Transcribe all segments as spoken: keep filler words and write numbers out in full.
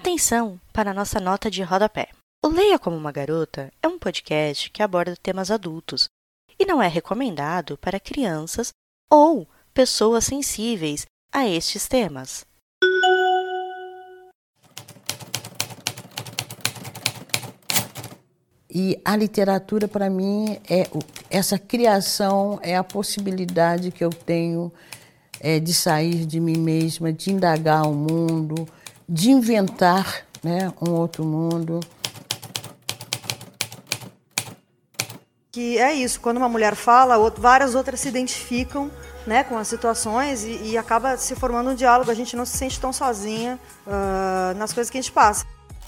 Atenção para a nossa nota de rodapé. O Leia Como Uma Garota é um podcast que aborda temas adultos e não é recomendado para crianças ou pessoas sensíveis a estes temas. E a literatura, para mim, é essa criação, é a possibilidade que eu tenho é, de sair de mim mesma, de indagar o mundo, de inventar, né, um outro mundo. Que é isso, quando uma mulher fala, várias outras se identificam, né, com as situações e, e acaba se formando um diálogo, a gente não se sente tão sozinha uh, nas coisas que a gente passa.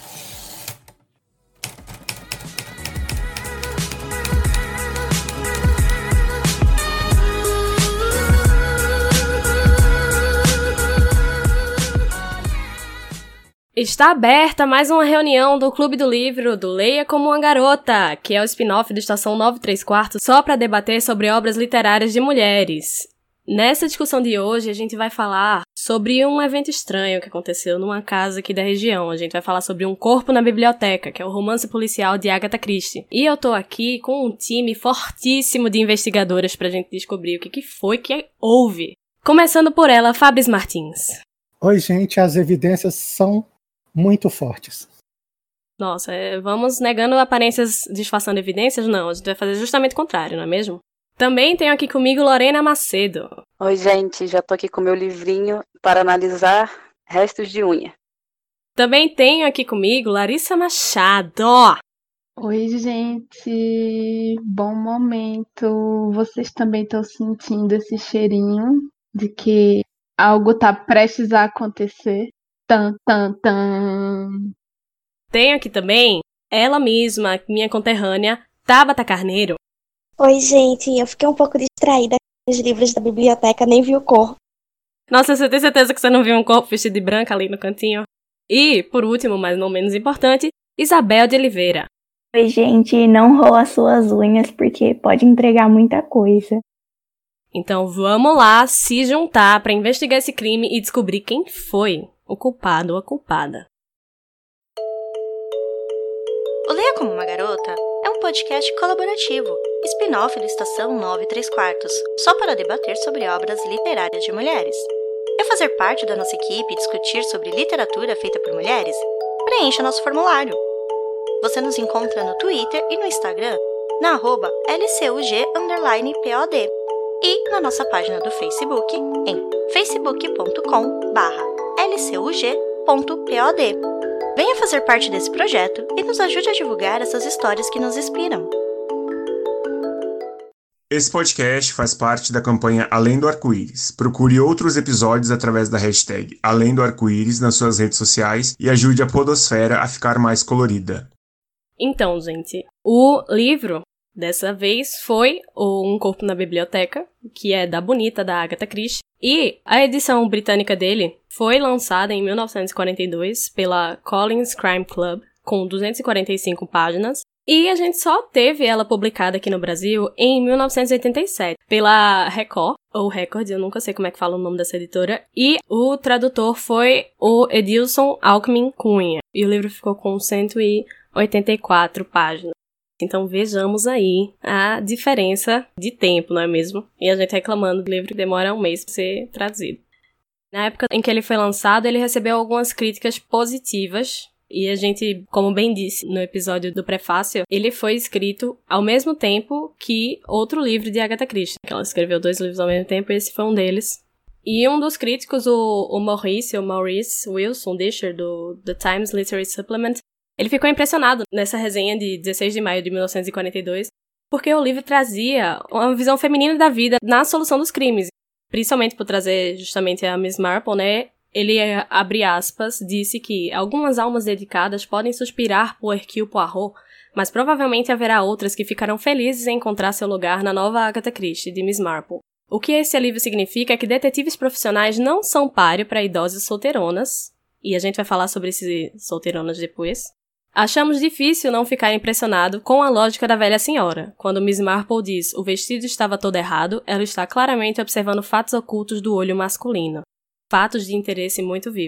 Está aberta mais uma reunião do Clube do Livro do Leia Como Uma Garota, que é o spin-off do Estação nove três quartos, só para debater sobre obras literárias de mulheres. Nessa discussão de hoje, a gente vai falar sobre um evento estranho que aconteceu numa casa aqui da região. A gente vai falar sobre Um Corpo na Biblioteca, que é o romance policial de Agatha Christie. E eu tô aqui com um time fortíssimo de investigadoras pra gente descobrir o que, que foi que houve. Começando por ela, Fabris Martins. Oi, gente, as evidências são muito fortes. Nossa, é, vamos negando aparências disfarçando evidências? Não, a gente vai fazer justamente o contrário, não é mesmo? Também tenho aqui comigo Lorena Macedo. Oi, gente, já tô aqui com meu livrinho para analisar restos de unha. Também tenho aqui comigo Larissa Machado. Oi, gente, bom momento. Vocês também estão sentindo esse cheirinho de que algo tá prestes a acontecer? Tan, tan, tan. Tenho aqui também ela mesma, minha conterrânea, Tabata Carneiro. Oi, gente, eu fiquei um pouco distraída com os livros da biblioteca, nem vi o corpo. Nossa, você tem certeza que você não viu um corpo vestido de branca ali no cantinho? E, por último, mas não menos importante, Isabel de Oliveira. Oi, gente, não rola as suas unhas porque pode entregar muita coisa. Então vamos lá se juntar para investigar esse crime e descobrir quem foi o culpado ou a culpada. O Leia Como Uma Garota é um podcast colaborativo, spin-off do Estação nove três quartos, só para debater sobre obras literárias de mulheres. Quer fazer parte da nossa equipe e discutir sobre literatura feita por mulheres? Preencha nosso formulário. Você nos encontra no Twitter e no Instagram, na arroba L C U G underline P O D, e na nossa página do Facebook em facebook ponto com barra L C U G ponto P O D. Venha fazer parte desse projeto e nos ajude a divulgar essas histórias que nos inspiram. Esse podcast faz parte da campanha Além do Arco-Íris. Procure outros episódios através da hashtag Além do Arco-Íris nas suas redes sociais e ajude a podosfera a ficar mais colorida. Então, gente, o livro dessa vez foi o Um Corpo na Biblioteca, que é da Bonita, da Agatha Christie. E a edição britânica dele foi lançada em mil novecentos e quarenta e dois pela Collins Crime Club, com duzentas e quarenta e cinco páginas. E a gente só teve ela publicada aqui no Brasil em mil novecentos e oitenta e sete, pela Record, ou Record, eu nunca sei como é que fala o nome dessa editora. E o tradutor foi o Edilson Alckmin Cunha. E o livro ficou com cento e oitenta e quatro páginas. Então vejamos aí a diferença de tempo, não é mesmo? E a gente reclamando do livro que demora um mês para ser traduzido. Na época em que ele foi lançado, ele recebeu algumas críticas positivas. E a gente, como bem disse no episódio do prefácio, ele foi escrito ao mesmo tempo que outro livro de Agatha Christie. Ela escreveu dois livros ao mesmo tempo e esse foi um deles. E um dos críticos, o, o Maurice, o Maurice Wilson Disher, do The Times Literary Supplement, ele ficou impressionado nessa resenha de dezesseis de maio de mil novecentos e quarenta e dois, porque o livro trazia uma visão feminina da vida na solução dos crimes. Principalmente por trazer justamente a Miss Marple, né? Ele, abre aspas, disse que algumas almas dedicadas podem suspirar por Hercule Poirot, mas provavelmente haverá outras que ficarão felizes em encontrar seu lugar na nova Agatha Christie, de Miss Marple. O que esse livro significa é que detetives profissionais não são páreo para idosas solteironas, e a gente vai falar sobre esses solteironas depois. Achamos difícil não ficar impressionado com a lógica da velha senhora. Quando Miss Marple diz o vestido estava todo errado, ela está claramente observando fatos ocultos do olho masculino. Fatos de interesse muito vívido.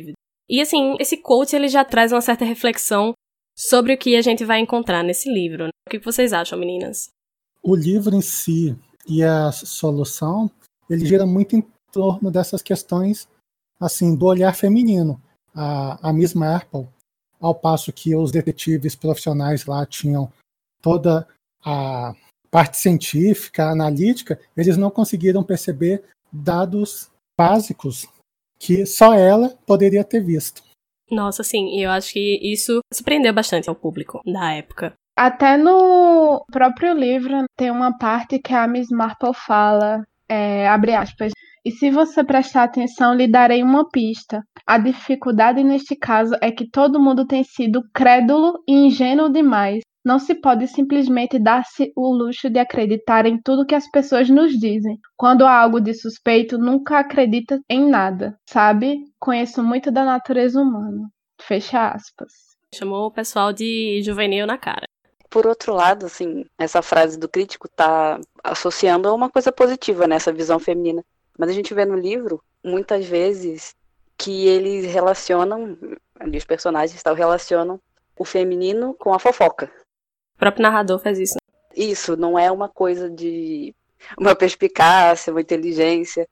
E assim, esse quote ele já traz uma certa reflexão sobre o que a gente vai encontrar nesse livro. Né? O que vocês acham, meninas? O livro em si e a solução, ele gira muito em torno dessas questões assim, do olhar feminino. A, a Miss Marple, ao passo que os detetives profissionais lá tinham toda a parte científica, analítica, eles não conseguiram perceber dados básicos que só ela poderia ter visto. Nossa, sim, eu acho que isso surpreendeu bastante ao público da época. Até no próprio livro tem uma parte que a Miss Marple fala, é, abre aspas, e se você prestar atenção, lhe darei uma pista. A dificuldade neste caso é que todo mundo tem sido crédulo e ingênuo demais. Não se pode simplesmente dar-se o luxo de acreditar em tudo que as pessoas nos dizem. Quando há algo de suspeito, nunca acredita em nada, sabe? Conheço muito da natureza humana. Fecha aspas. Chamou o pessoal de juvenil na cara. Por outro lado, assim, essa frase do crítico tá associando a uma coisa positiva nessa visão feminina. Mas a gente vê no livro, muitas vezes, que eles relacionam, ali os personagens tal, relacionam o feminino com a fofoca. O próprio narrador faz isso. Isso, não é uma coisa de uma perspicácia, uma inteligência.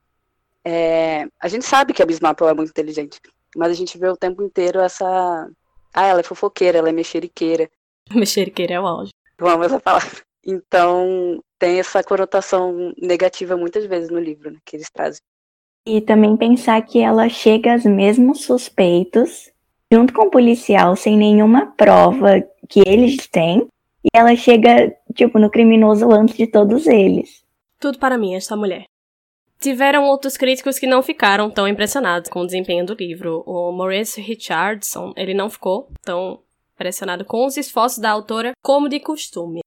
É, a gente sabe que a Miss Marple é muito inteligente, mas a gente vê o tempo inteiro essa... Ah, ela é fofoqueira, ela é mexeriqueira. Mexeriqueira é o auge. Vamos essa palavra. Então, tem essa conotação negativa muitas vezes no livro, né, que eles trazem. E também pensar que ela chega aos mesmos suspeitos, junto com o policial, sem nenhuma prova que eles têm, e ela chega, tipo, no criminoso antes de todos eles. Tudo para mim, esta mulher. Tiveram outros críticos que não ficaram tão impressionados com o desempenho do livro. O Maurice Richardson, ele não ficou tão impressionado com os esforços da autora como de costume.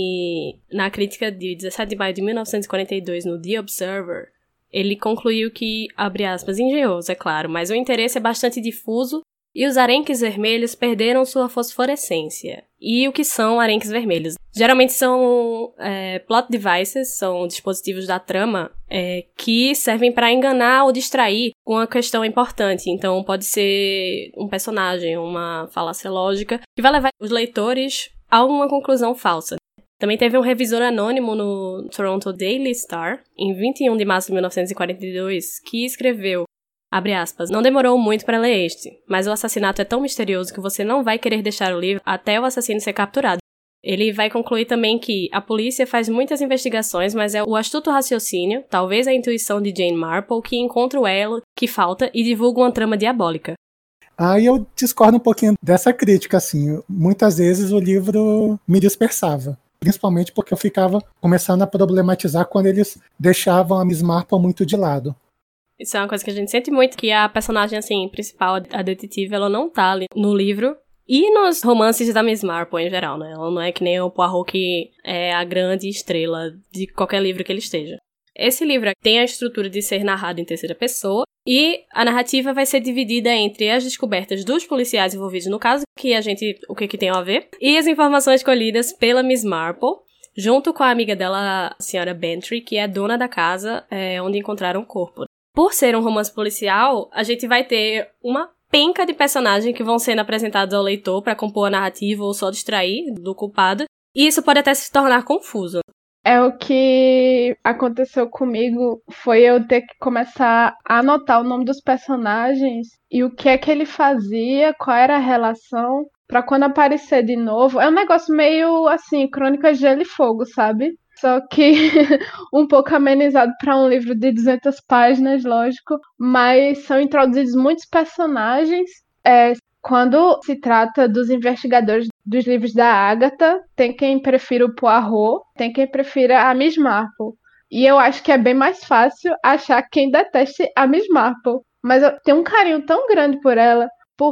E na crítica de dezessete de maio de mil novecentos e quarenta e dois no The Observer, ele concluiu que, abre aspas, engenhoso, é claro, mas o interesse é bastante difuso e os arenques vermelhos perderam sua fosforescência. E o que são arenques vermelhos? Geralmente são é, plot devices, são dispositivos da trama é, que servem para enganar ou distrair com uma questão importante. Então pode ser um personagem, uma falácia lógica, que vai levar os leitores a uma conclusão falsa. Também teve um revisor anônimo no Toronto Daily Star, em vinte e um de março de mil novecentos e quarenta e dois, que escreveu, abre aspas, não demorou muito para ler este, mas o assassinato é tão misterioso que você não vai querer deixar o livro até o assassino ser capturado. Ele vai concluir também que a polícia faz muitas investigações, mas é o astuto raciocínio, talvez a intuição de Jane Marple, que encontra o elo que falta e divulga uma trama diabólica. Aí eu discordo um pouquinho dessa crítica, assim. Muitas vezes o livro me dispersava. Principalmente porque eu ficava começando a problematizar quando eles deixavam a Miss Marple muito de lado. Isso é uma coisa que a gente sente muito, que a personagem assim, principal, a detetive, ela não tá ali no livro e nos romances da Miss Marple em geral, né? Ela não é que nem o Poirot, que é a grande estrela de qualquer livro que ele esteja. Esse livro tem a estrutura de ser narrado em terceira pessoa e a narrativa vai ser dividida entre as descobertas dos policiais envolvidos no caso, que a gente, o que que tem a ver, e as informações colhidas pela Miss Marple, junto com a amiga dela, a senhora Bantry, que é dona da casa é, onde encontraram o corpo. Por ser um romance policial, a gente vai ter uma penca de personagens que vão sendo apresentados ao leitor para compor a narrativa ou só distrair do culpado, e isso pode até se tornar confuso. É o que aconteceu comigo, foi eu ter que começar a anotar o nome dos personagens e o que é que ele fazia, qual era a relação, pra quando aparecer de novo. É um negócio meio assim, Crônicas de Gelo e Fogo, sabe? Só que um pouco amenizado para um livro de duzentas páginas, lógico, mas são introduzidos muitos personagens. É, quando se trata dos investigadores dos livros da Agatha, tem quem prefira o Poirot, tem quem prefira a Miss Marple. E eu acho que é bem mais fácil achar quem deteste a Miss Marple. Mas eu tenho um carinho tão grande por ela,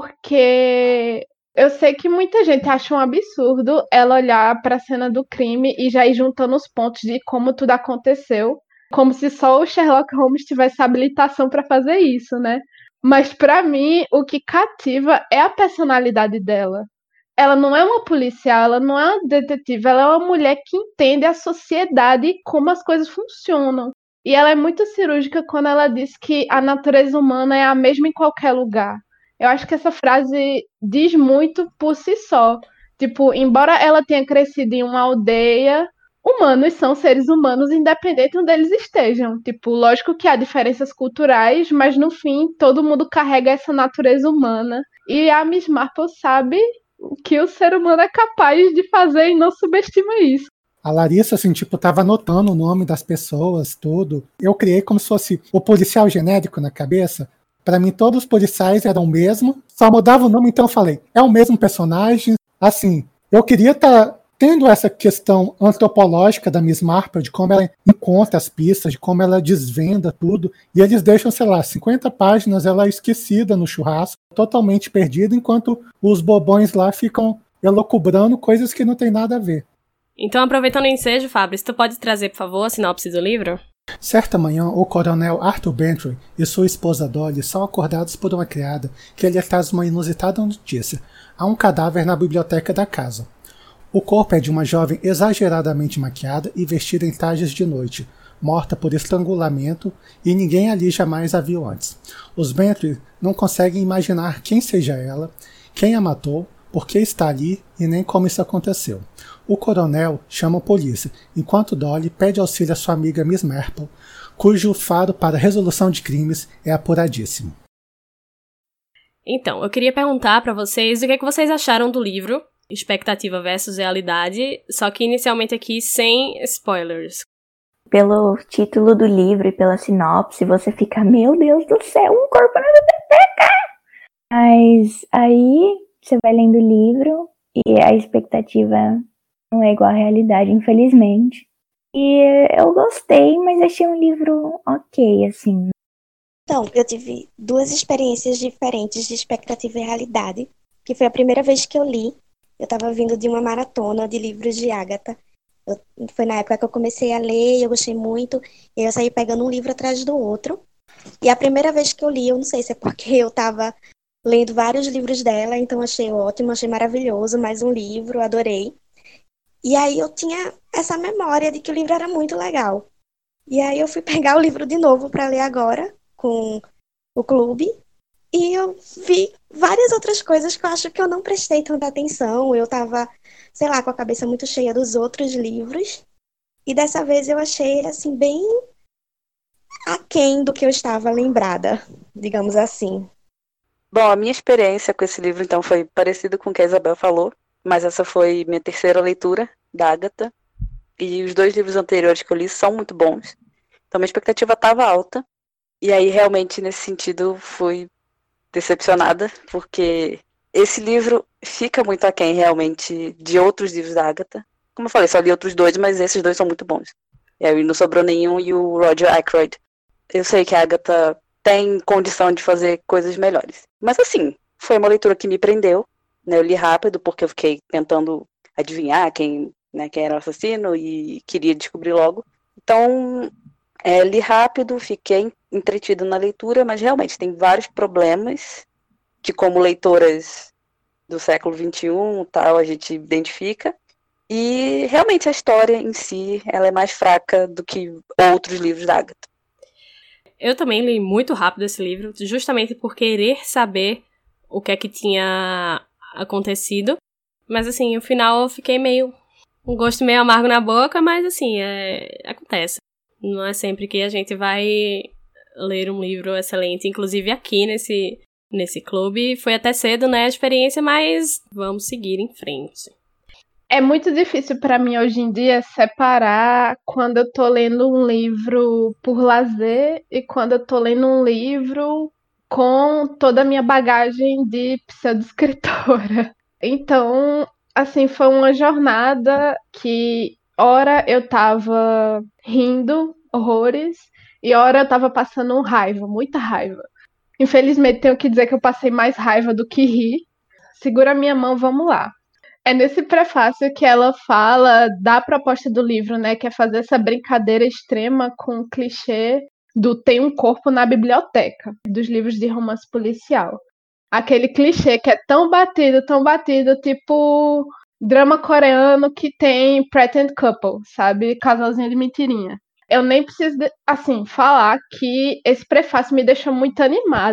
porque eu sei que muita gente acha um absurdo ela olhar para a cena do crime e já ir juntando os pontos de como tudo aconteceu, como se só o Sherlock Holmes tivesse habilitação para fazer isso, né? Mas para mim, o que cativa é a personalidade dela. Ela não é uma policial, ela não é uma detetive, ela é uma mulher que entende a sociedade e como as coisas funcionam. E ela é muito cirúrgica quando ela diz que a natureza humana é a mesma em qualquer lugar. Eu acho que essa frase diz muito por si só. Tipo, embora ela tenha crescido em uma aldeia, humanos são seres humanos independente de onde eles estejam. Tipo, lógico que há diferenças culturais, mas no fim todo mundo carrega essa natureza humana. E a Miss Marple sabe o que o ser humano é capaz de fazer e não subestima isso. A Larissa, assim, tipo, tava anotando o nome das pessoas, tudo. Eu criei como se fosse o policial genérico na cabeça. Pra mim, todos os policiais eram o mesmo, só mudava o nome, então eu falei, é o mesmo personagem. Assim, eu queria estar tá tendo essa questão antropológica da Miss Marple, de como ela encontra as pistas, de como ela desvenda tudo, e eles deixam, sei lá, cinquenta páginas, ela esquecida no churrasco, totalmente perdida, enquanto os bobões lá ficam elocubrando coisas que não tem nada a ver. Então, aproveitando o ensejo, Fabrício, tu pode trazer, por favor, a sinopse do livro? Certa manhã, o coronel Arthur Bentry e sua esposa Dolly são acordados por uma criada que lhe traz uma inusitada notícia. Há um cadáver na biblioteca da casa. O corpo é de uma jovem exageradamente maquiada e vestida em trajes de noite, morta por estrangulamento, e ninguém ali jamais a viu antes. Os Bentry não conseguem imaginar quem seja ela, quem a matou, por que está ali e nem como isso aconteceu. O coronel chama a polícia, enquanto Dolly pede auxílio à sua amiga Miss Marple, cujo faro para resolução de crimes é apuradíssimo. Então, eu queria perguntar para vocês o que é que vocês acharam do livro, expectativa versus realidade, só que inicialmente aqui sem spoilers. Pelo título do livro e pela sinopse, você fica, meu Deus do céu, um corpo na biblioteca! Mas aí você vai lendo o livro e a expectativa não é igual à realidade, infelizmente. E eu gostei, mas achei um livro ok, assim. Então, eu tive duas experiências diferentes de expectativa e realidade, que foi a primeira vez que eu li. Eu estava vindo de uma maratona de livros de Agatha. Eu, foi na época que eu comecei a ler, eu gostei muito, e eu saí pegando um livro atrás do outro. E a primeira vez que eu li, eu não sei se é porque eu estava lendo vários livros dela, então achei ótimo, achei maravilhoso, mais um livro, adorei. E aí eu tinha essa memória de que o livro era muito legal. E aí eu fui pegar o livro de novo para ler agora, com o clube, e eu vi várias outras coisas que eu acho que eu não prestei tanta atenção. Eu tava, sei lá, com a cabeça muito cheia dos outros livros. E dessa vez eu achei ele, assim, bem aquém do que eu estava lembrada, digamos assim. Bom, a minha experiência com esse livro, então, foi parecida com o que a Isabel falou, mas essa foi minha terceira leitura da Agatha, e os dois livros anteriores que eu li são muito bons, então minha expectativa estava alta, e aí realmente nesse sentido fui decepcionada, porque esse livro fica muito aquém realmente de outros livros da Agatha. Como eu falei, só li outros dois, mas esses dois são muito bons. E aí não sobrou nenhum, e o Roger Ackroyd. Eu sei que a Agatha tem condição de fazer coisas melhores. Mas assim, foi uma leitura que me prendeu, né? Eu li rápido porque eu fiquei tentando adivinhar quem, né, quem era o assassino e queria descobrir logo. Então, é, li rápido, fiquei entretida na leitura, mas realmente tem vários problemas que, como leitoras do século vinte e um, tal, a gente identifica. E realmente a história em si, ela é mais fraca do que outros livros da Agatha. Eu também li muito rápido esse livro, justamente por querer saber o que é que tinha acontecido. Mas assim, no final eu fiquei meio... um gosto meio amargo na boca, mas assim, é, acontece. Não é sempre que a gente vai ler um livro excelente. Inclusive aqui nesse, nesse clube, foi até cedo, né, a experiência, mas vamos seguir em frente. É muito difícil para mim hoje em dia separar quando eu tô lendo um livro por lazer e quando eu tô lendo um livro com toda a minha bagagem de pseudo-escritora. Então, assim, foi uma jornada que, ora eu tava rindo horrores e ora eu tava passando raiva, muita raiva. Infelizmente, tenho que dizer que eu passei mais raiva do que rir. Segura a minha mão, vamos lá. É nesse prefácio que ela fala da proposta do livro, né? Que é fazer essa brincadeira extrema com o clichê do tem um corpo na biblioteca, dos livros de romance policial. Aquele clichê que é tão batido, tão batido, tipo drama coreano que tem pretend couple, sabe? Casalzinho de mentirinha. Eu nem preciso, de, assim, falar que esse prefácio me deixou muito animada.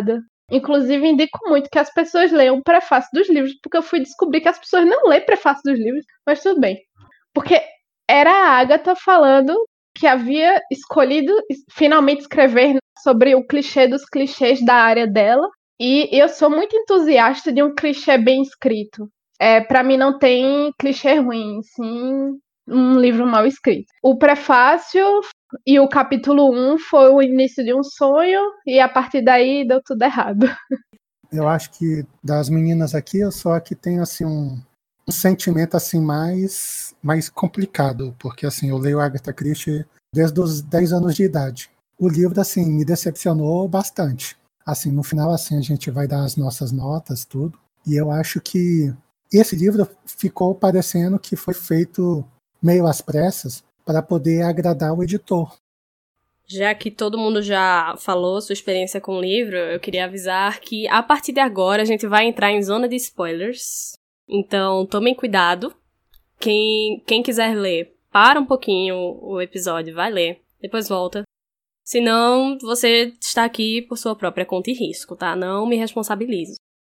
Inclusive, indico muito que as pessoas leiam o prefácio dos livros, porque eu fui descobrir que as pessoas não lêem prefácio dos livros, mas tudo bem. Porque era a Agatha falando que havia escolhido finalmente escrever sobre o clichê dos clichês da área dela, e eu sou muito entusiasta de um clichê bem escrito. É, para mim não tem clichê ruim, sim um livro mal escrito. O prefácio e o capítulo um foi o início de um sonho, e a partir daí deu tudo errado. Eu acho que das meninas aqui, eu só que tenho assim um, um sentimento assim mais, mais complicado, porque assim, eu leio Agatha Christie desde os dez anos de idade. O livro assim me decepcionou bastante. Assim, no final assim a gente vai dar as nossas notas, tudo, e eu acho que esse livro ficou parecendo que foi feito meio às pressas para poder agradar o editor. Já que todo mundo já falou sua experiência com o livro, eu queria avisar que a partir de agora a gente vai entrar em zona de spoilers. Então tomem cuidado. Quem, quem quiser ler, para um pouquinho o episódio, vai ler, depois volta. Senão, você está aqui por sua própria conta e risco, tá? Não me responsabilizo.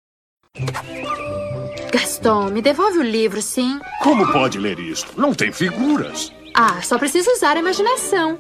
Gaston, me devolve o livro, sim? Como pode ler isto? Não tem figuras. Ah, só precisa usar a imaginação.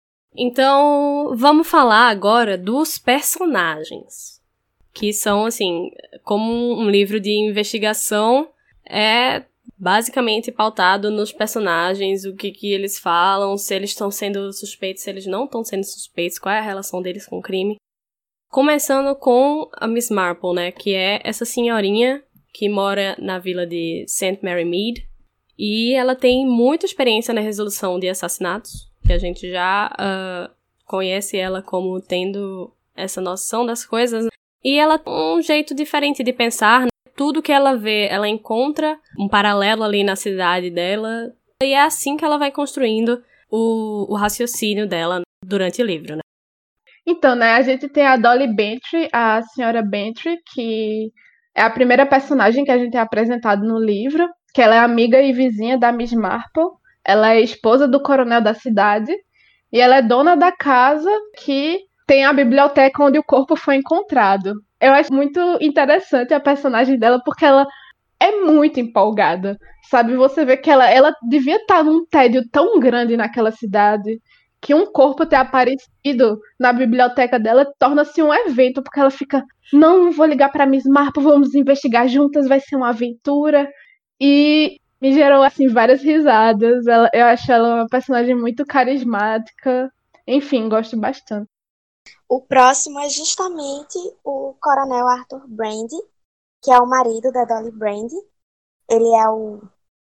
Então, vamos falar agora dos personagens. Que são, assim, como um livro de investigação, é basicamente pautado nos personagens, o que, que eles falam, se eles estão sendo suspeitos, se eles não estão sendo suspeitos, qual é a relação deles com o crime. Começando com a Miss Marple, né, que é essa senhorinha que mora na vila de Saint Mary Mead, e ela tem muita experiência na resolução de assassinatos, que a gente já uh, conhece ela como tendo essa noção das coisas, e ela tem um jeito diferente de pensar, né? Tudo que ela vê, ela encontra um paralelo ali na cidade dela, e é assim que ela vai construindo o, o raciocínio dela durante o livro, né? Então, né, a gente tem a Dolly Bentry, a senhora Bentry, que é a primeira personagem que a gente é apresentado no livro, que ela é amiga e vizinha da Miss Marple, ela é esposa do coronel da cidade, e ela é dona da casa que tem a biblioteca onde o corpo foi encontrado. Eu acho muito interessante a personagem dela, porque ela é muito empolgada, sabe? Você vê que ela, ela devia estar num tédio tão grande naquela cidade, que um corpo ter aparecido na biblioteca dela torna-se um evento, porque ela fica, não, vou ligar para Miss Marple, vamos investigar juntas, vai ser uma aventura. E me gerou, assim, várias risadas. Ela, eu acho ela uma personagem muito carismática. Enfim, gosto bastante. O próximo é justamente o Coronel Arthur Brand, que é o marido da Dolly Brand. Ele é o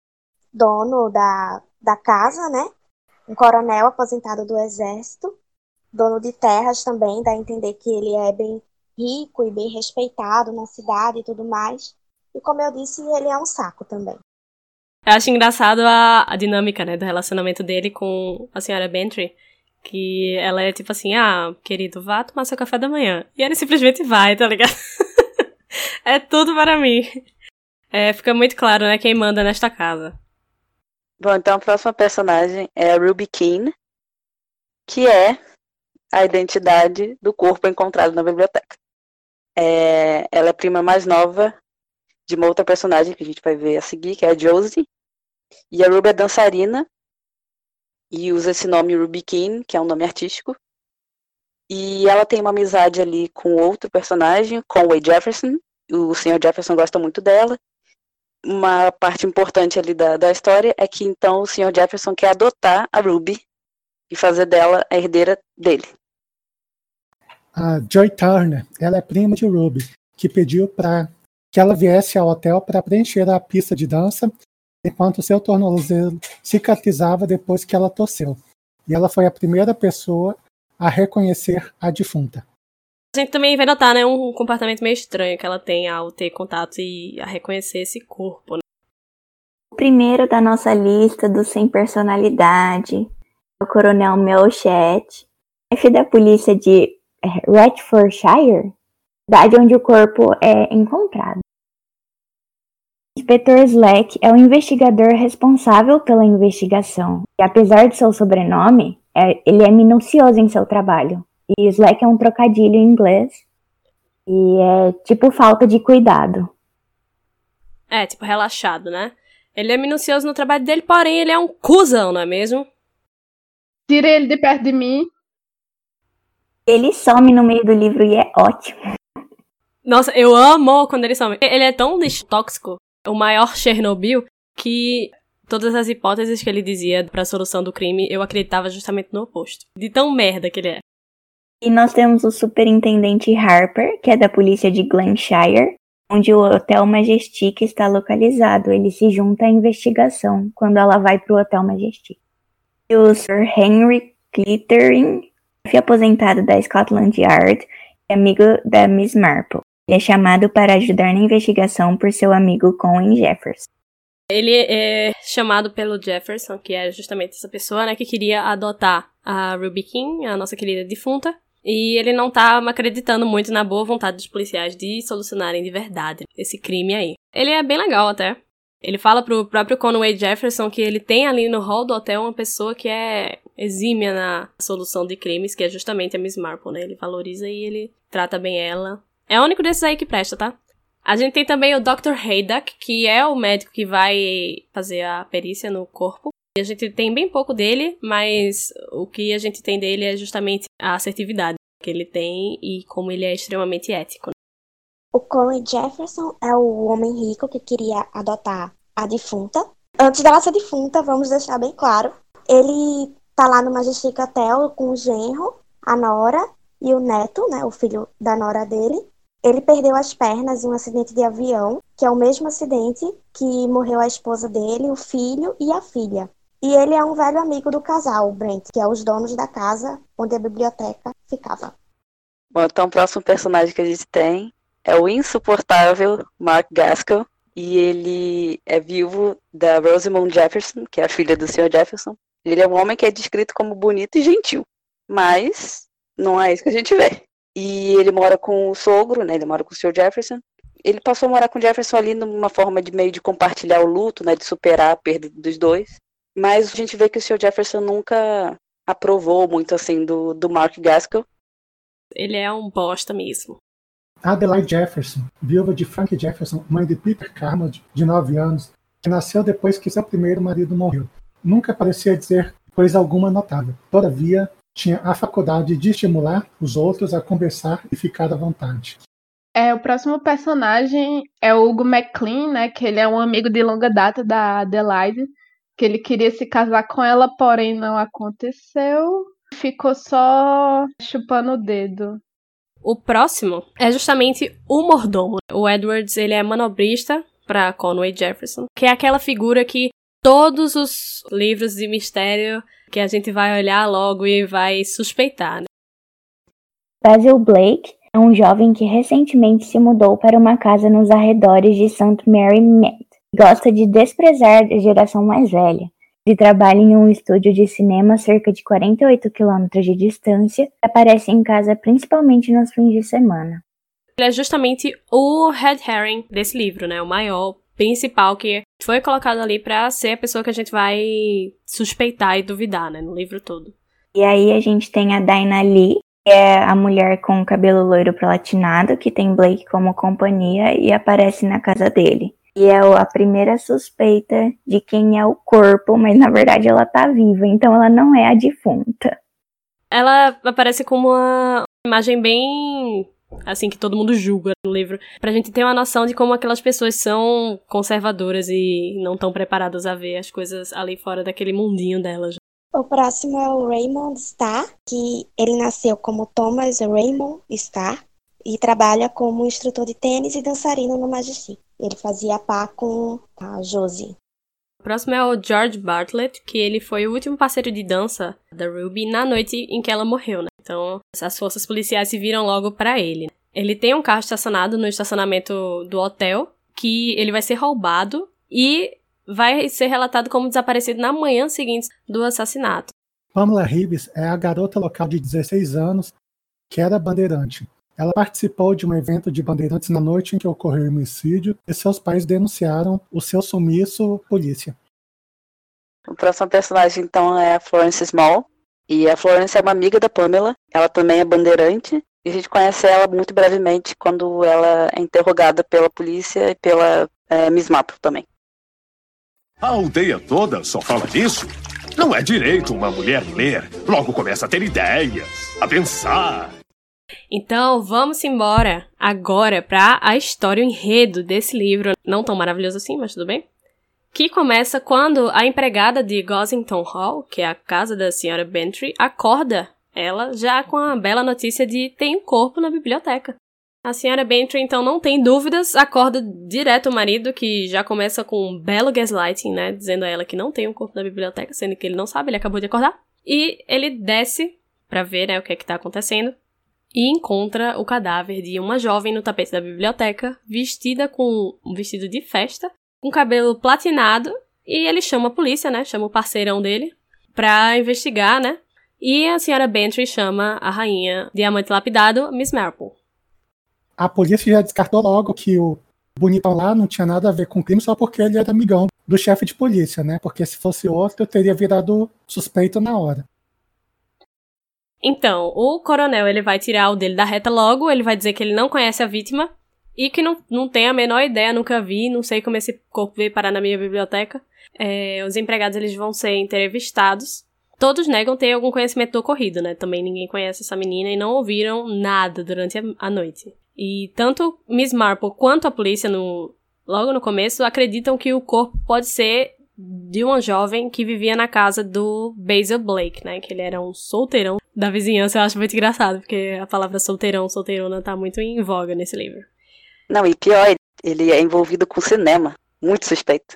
dono da, da casa, né? Um coronel aposentado do exército, dono de terras também, dá a entender que ele é bem rico e bem respeitado na cidade e tudo mais. E como eu disse, ele é um saco também. Eu acho engraçado a, a dinâmica, né, do relacionamento dele com a senhora Bentry, que ela é tipo assim, ah, querido, vá tomar seu café da manhã. E ele simplesmente vai, tá ligado? É tudo para mim. É, fica muito claro, né, quem manda nesta casa. Bom, então a próxima personagem é a Ruby Keene, que é a identidade do corpo encontrado na biblioteca. É, ela é a prima mais nova de uma outra personagem que a gente vai ver a seguir, que é a Josie. E a Ruby é dançarina e usa esse nome Ruby Keene, que é um nome artístico. E ela tem uma amizade ali com outro personagem, Conway Jefferson. O senhor Jefferson gosta muito dela. Uma parte importante ali da, da história é que então o senhor Jefferson quer adotar a Ruby e fazer dela a herdeira dele. A Joy Turner, ela é prima de Ruby, que pediu para que ela viesse ao hotel para preencher a pista de dança enquanto seu tornozelo cicatrizava depois que ela tosseu. E ela foi a primeira pessoa a reconhecer a defunta. A gente também vai notar, né, um comportamento meio estranho que ela tem ao ter contato e a reconhecer esse corpo, né? O primeiro da nossa lista do sem personalidade é o coronel Melchett, chefe da polícia de Retfordshire, cidade onde o corpo é encontrado. O inspetor Slack é o investigador responsável pela investigação, e apesar de seu sobrenome, é, ele é minucioso em seu trabalho. E Slack é um trocadilho em inglês. E é tipo falta de cuidado. É, tipo, relaxado, né? Ele é minucioso no trabalho dele, porém ele é um cuzão, não é mesmo? Tira ele de perto de mim. Ele some no meio do livro e é ótimo. Nossa, eu amo quando ele some. Ele é tão lixo tóxico, o maior Chernobyl, que todas as hipóteses que ele dizia pra solução do crime, eu acreditava justamente no oposto. De tão merda que ele é. E nós temos o superintendente Harper, que é da polícia de Glenshire, onde o Hotel Majestic está localizado. Ele se junta à investigação quando ela vai pro Hotel Majestic. E o Sir Henry Clittering, aposentado da Scotland Yard, é amigo da Miss Marple. Ele é chamado para ajudar na investigação por seu amigo Colin Jefferson. Ele é chamado pelo Jefferson, que é justamente essa pessoa, né, que queria adotar a Ruby King, a nossa querida defunta, e ele não tá acreditando muito na boa vontade dos policiais de solucionarem de verdade esse crime aí. Ele é bem legal até. Ele fala pro próprio Conway Jefferson que ele tem ali no hall do hotel uma pessoa que é exímia na solução de crimes, que é justamente a Miss Marple, né? Ele valoriza e ele trata bem ela. É o único desses aí que presta, tá? A gente tem também o doutor Haydock, que é o médico que vai fazer a perícia no corpo. E a gente tem bem pouco dele, mas o que a gente tem dele é justamente a assertividade que ele tem e como ele é extremamente ético. O Colin Jefferson é o homem rico que queria adotar a defunta. Antes dela ser defunta, vamos deixar bem claro, ele tá lá no Majestic Hotel com o genro, a nora e o neto, né, o filho da nora dele. Ele perdeu as pernas em um acidente de avião, que é o mesmo acidente que morreu a esposa dele, o filho e a filha. E ele é um velho amigo do casal, o Brent, que é os donos da casa onde a biblioteca ficava. Bom, então o próximo personagem que a gente tem é o insuportável Mark Gaskell. E ele é viúvo da Rosamond Jefferson, que é a filha do senhor Jefferson. Ele é um homem que é descrito como bonito e gentil, mas não é isso que a gente vê. E ele mora com o sogro, né? Ele mora com o senhor Jefferson. Ele passou a morar com o Jefferson ali numa forma de meio de compartilhar o luto, né? De superar a perda dos dois. Mas a gente vê que o senhor Jefferson nunca aprovou muito, assim, do, do Mark Gaskell. Ele é um bosta mesmo. Adelaide Jefferson, viúva de Frank Jefferson, mãe de Peter Carmody, de nove anos, que nasceu depois que seu primeiro marido morreu. Nunca parecia dizer coisa alguma notável. Todavia, tinha a faculdade de estimular os outros a conversar e ficar à vontade. É, o próximo personagem é o Hugo McLean, né, que ele é um amigo de longa data da Adelaide, que ele queria se casar com ela, porém não aconteceu. Ficou só chupando o dedo. O próximo é justamente o mordomo. O Edwards, ele é manobrista para Conway Jefferson, que é aquela figura que todos os livros de mistério que a gente vai olhar logo e vai suspeitar, né? Basil Blake é um jovem que recentemente se mudou para uma casa nos arredores de Saint Mary Mead. Gosta de desprezar a geração mais velha. Ele trabalha em um estúdio de cinema a cerca de quarenta e oito quilômetros de distância e aparece em casa principalmente nos fins de semana. Ele é justamente o head herring desse livro, né? O maior, principal, que foi colocado ali pra ser a pessoa que a gente vai suspeitar e duvidar, né? No livro todo. E aí a gente tem a Dinah Lee, que é a mulher com o cabelo loiro platinado, que tem Blake como companhia e aparece na casa dele. E é a primeira suspeita de quem é o corpo, mas na verdade ela tá viva, então ela não é a defunta. Ela aparece como uma imagem bem, assim, que todo mundo julga no livro, pra gente ter uma noção de como aquelas pessoas são conservadoras e não estão preparadas a ver as coisas ali fora daquele mundinho delas. O próximo é o Raymond Starr, que ele nasceu como Thomas Raymond Starr e trabalha como instrutor de tênis e dançarino no Majestic. Ele fazia par com a Josie. O próximo é o George Bartlett, que ele foi o último parceiro de dança da Ruby na noite em que ela morreu, né? Então, as forças policiais se viram logo pra ele. Ele tem um carro estacionado no estacionamento do hotel, que ele vai ser roubado e vai ser relatado como desaparecido na manhã seguinte do assassinato. Pamela Reeves é a garota local de dezesseis anos que era bandeirante. Ela participou de um evento de bandeirantes na noite em que ocorreu o homicídio e seus pais denunciaram o seu sumiço à polícia. O próximo personagem, então, é a Florence Small. E a Florence é uma amiga da Pamela. Ela também é bandeirante. E a gente conhece ela muito brevemente quando ela é interrogada pela polícia e pela é, Miss Marple também. A aldeia toda só fala disso. Não é direito uma mulher ler. Logo começa a ter ideias, a pensar. Então, vamos embora agora para a história, o enredo desse livro. Não tão maravilhoso assim, mas tudo bem. Que começa quando a empregada de Gossington Hall, que é a casa da senhora Bantry, acorda ela já com a bela notícia de tem um corpo na biblioteca. A senhora Bantry, então, não tem dúvidas, acorda direto o marido, que já começa com um belo gaslighting, né, dizendo a ela que não tem um corpo na biblioteca, sendo que ele não sabe, ele acabou de acordar. E ele desce pra ver, né, o que é que tá acontecendo, e encontra o cadáver de uma jovem no tapete da biblioteca, vestida com um vestido de festa, com cabelo platinado, e ele chama a polícia, né, chama o parceirão dele, pra investigar, né, e a senhora Bantry chama a rainha Diamante Lapidado, Miss Marple. A polícia já descartou logo que o bonitão lá não tinha nada a ver com o crime só porque ele era amigão do chefe de polícia, né? Porque se fosse outro, teria virado suspeito na hora. Então, o coronel, ele vai tirar o dele da reta logo, ele vai dizer que ele não conhece a vítima e que não, não tem a menor ideia, nunca vi, não sei como esse corpo veio parar na minha biblioteca. É, os empregados, eles vão ser entrevistados. Todos negam ter algum conhecimento do ocorrido, né? Também ninguém conhece essa menina e não ouviram nada durante a noite. E tanto Miss Marple quanto a polícia, no, logo no começo, acreditam que o corpo pode ser de uma jovem que vivia na casa do Basil Blake, né? Que ele era um solteirão da vizinhança. Eu acho muito engraçado, porque a palavra solteirão, solteirona tá muito em voga nesse livro. Não, e pior, ele é envolvido com cinema. Muito suspeito.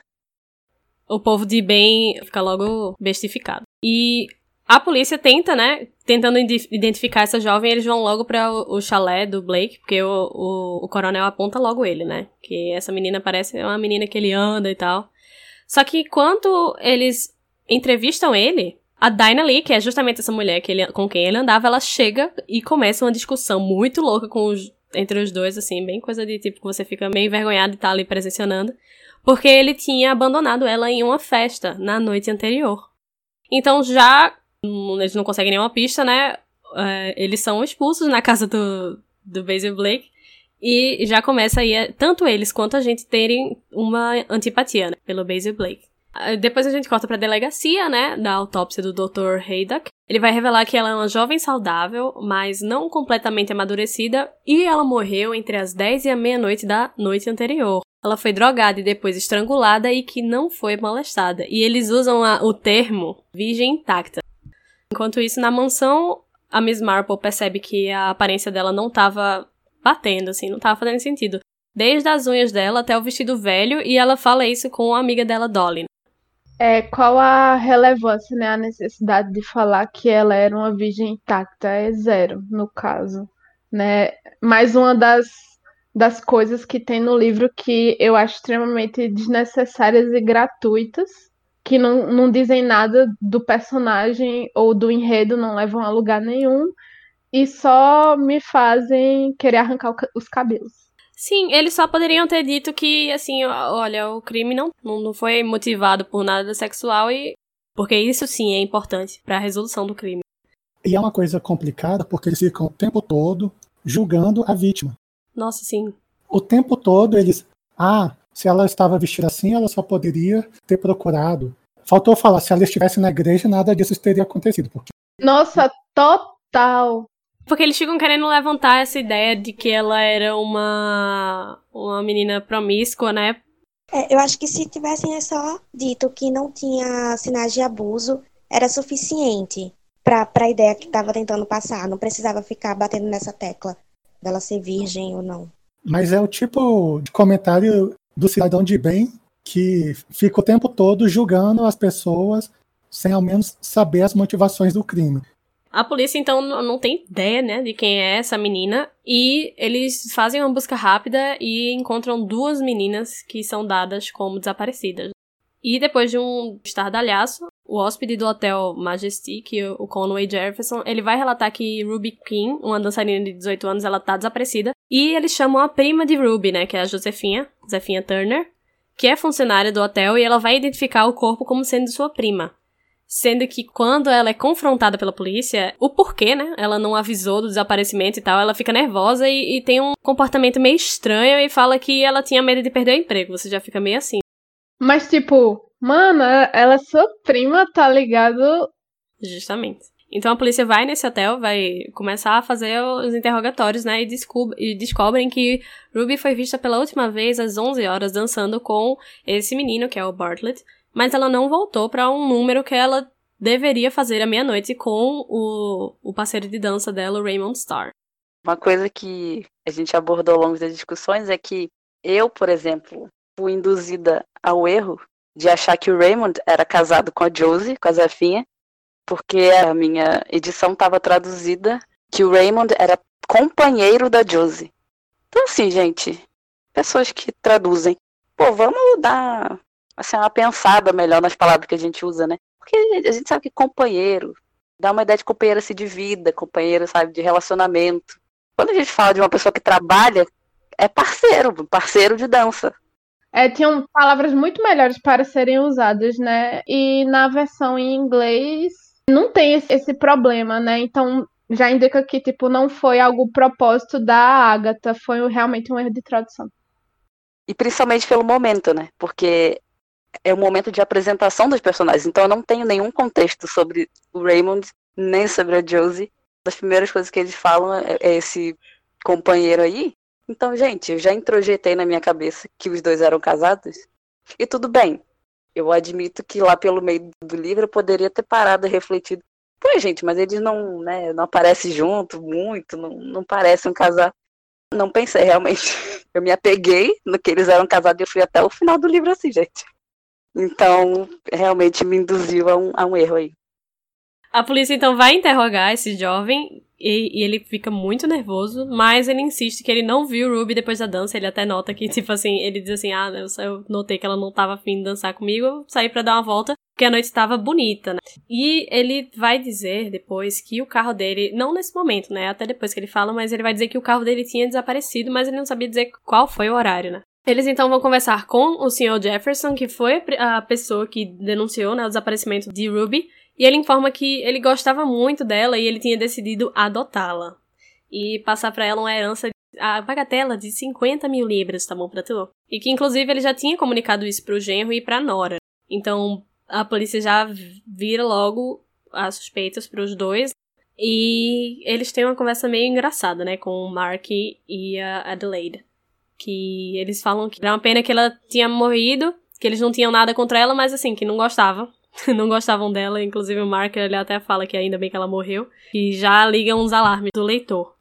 O povo de bem fica logo bestificado. E a polícia tenta, né? Tentando identificar essa jovem, eles vão logo para o, o chalé do Blake, porque o, o, o coronel aponta logo ele, né? Que essa menina parece uma menina que ele anda e tal. Só que quando eles entrevistam ele, a Dinah Lee, que é justamente essa mulher que ele, com quem ele andava, ela chega e começa uma discussão muito louca com os, entre os dois, assim, bem coisa de tipo que você fica meio envergonhado de estar ali presenciando, porque ele tinha abandonado ela em uma festa na noite anterior. Então já eles não conseguem nenhuma pista, né? Uh, eles são expulsos na casa do, do Basil Blake. E já começa aí, tanto eles quanto a gente terem uma antipatia, né, pelo Basil Blake. Uh, depois a gente corta pra delegacia, né? Da autópsia do doutor Haydock. Ele vai revelar que ela é uma jovem saudável, mas não completamente amadurecida. E ela morreu entre as dez e a meia-noite da noite anterior. Ela foi drogada e depois estrangulada e que não foi molestada. E eles usam a, o termo virgem intacta. Enquanto isso, na mansão, a Miss Marple percebe que a aparência dela não estava batendo, assim, não estava fazendo sentido. Desde as unhas dela até o vestido velho, e ela fala isso com a amiga dela, Dolly. É, qual a relevância, né, a necessidade de falar que ela era uma virgem intacta? É zero, no caso, né? Mais uma das, das coisas que tem no livro que eu acho extremamente desnecessárias e gratuitas, que não, não dizem nada do personagem ou do enredo, não levam a lugar nenhum, e só me fazem querer arrancar os cabelos. Sim, eles só poderiam ter dito que, assim, olha, o crime não, não foi motivado por nada sexual, e porque isso sim é importante para a resolução do crime. E é uma coisa complicada porque eles ficam o tempo todo julgando a vítima. Nossa, sim. O tempo todo eles... Ah, se ela estava vestida assim, ela só poderia ter procurado. Faltou falar, se ela estivesse na igreja, nada disso teria acontecido. Porque... Nossa, total! Porque eles ficam querendo levantar essa ideia de que ela era uma, uma menina promíscua, né? É, eu acho que se tivessem só dito que não tinha sinais de abuso, era suficiente para a ideia que estava tentando passar. Não precisava ficar batendo nessa tecla dela ser virgem ou não. Mas é o tipo de comentário do cidadão de bem que fica o tempo todo julgando as pessoas sem ao menos saber as motivações do crime. A polícia, então, não tem ideia, né, de quem é essa menina, e eles fazem uma busca rápida e encontram duas meninas que são dadas como desaparecidas. E depois de um estardalhaço, o hóspede do Hotel Majestic, o Conway Jefferson, ele vai relatar que Ruby King, uma dançarina de dezoito anos, ela tá desaparecida, e eles chamam a prima de Ruby, né, que é a Josefinha, Josefinha Turner, que é funcionária do hotel, e ela vai identificar o corpo como sendo sua prima. Sendo que quando ela é confrontada pela polícia, o porquê, né? Ela não avisou do desaparecimento e tal, ela fica nervosa e, e tem um comportamento meio estranho e fala que ela tinha medo de perder o emprego. Você já fica meio assim. Mas, tipo, mano, ela é sua prima, tá ligado? Justamente. Então a polícia vai nesse hotel, vai começar a fazer os interrogatórios, né? E, descob- e descobrem que Ruby foi vista pela última vez às onze horas dançando com esse menino, que é o Bartlett. Mas ela não voltou para um número que ela deveria fazer à meia-noite com o, o parceiro de dança dela, o Raymond Starr. Uma coisa que a gente abordou ao longo das discussões é que eu, por exemplo, fui induzida ao erro de achar que o Raymond era casado com a Josie, com a Zefinha, porque a minha edição estava traduzida que o Raymond era companheiro da Josie. Então, assim, gente, pessoas que traduzem, pô, vamos dar... assim, uma pensada melhor nas palavras que a gente usa, né? Porque a gente sabe que companheiro dá uma ideia de companheiro assim, de vida, companheiro, sabe, de relacionamento. Quando a gente fala de uma pessoa que trabalha, é parceiro, parceiro de dança. É, tinham palavras muito melhores para serem usadas, né? E na versão em inglês não tem esse, esse problema, né? Então já indica que, tipo, não foi algo propósito da Agatha, foi realmente um erro de tradução. E principalmente pelo momento, né? Porque é o momento de apresentação dos personagens. Então eu não tenho nenhum contexto sobre o Raymond, nem sobre a Josie. Das primeiras coisas que eles falam é, é esse companheiro aí. Então, gente, eu já introjetei na minha cabeça que os dois eram casados. E tudo bem. Eu admito que lá pelo meio do livro eu poderia ter parado e refletido. Pô, gente, mas eles não, né, não aparecem junto muito, não, não parecem um casal. Não pensei, realmente. Eu me apeguei no que eles eram casados e eu fui até o final do livro assim, gente. Então, realmente me induziu a um, a um erro aí. A polícia, então, vai interrogar esse jovem e, e ele fica muito nervoso, mas ele insiste que ele não viu Ruby depois da dança. Ele até nota que, tipo assim, ele diz assim, ah, eu, eu notei que ela não tava afim de dançar comigo, eu saí pra dar uma volta, porque a noite estava bonita, né? E ele vai dizer depois que o carro dele, não nesse momento, né, até depois que ele fala, mas ele vai dizer que o carro dele tinha desaparecido, mas ele não sabia dizer qual foi o horário, né? Eles então vão conversar com o senhor Jefferson, que foi a pessoa que denunciou, né, o desaparecimento de Ruby, e ele informa que ele gostava muito dela e ele tinha decidido adotá-la e passar pra ela uma herança, a bagatela de cinquenta mil libras, tá bom pra tu? E que inclusive ele já tinha comunicado isso pro genro e pra nora. Então a polícia já vira logo as suspeitas pros dois e eles têm uma conversa meio engraçada, né, com o Mark e a Adelaide. Que eles falam que era uma pena que ela tinha morrido, que eles não tinham nada contra ela, mas assim, que não gostavam. Não gostavam dela, inclusive o Mark, ele até fala que ainda bem que ela morreu. E já ligam uns alarmes do leitor.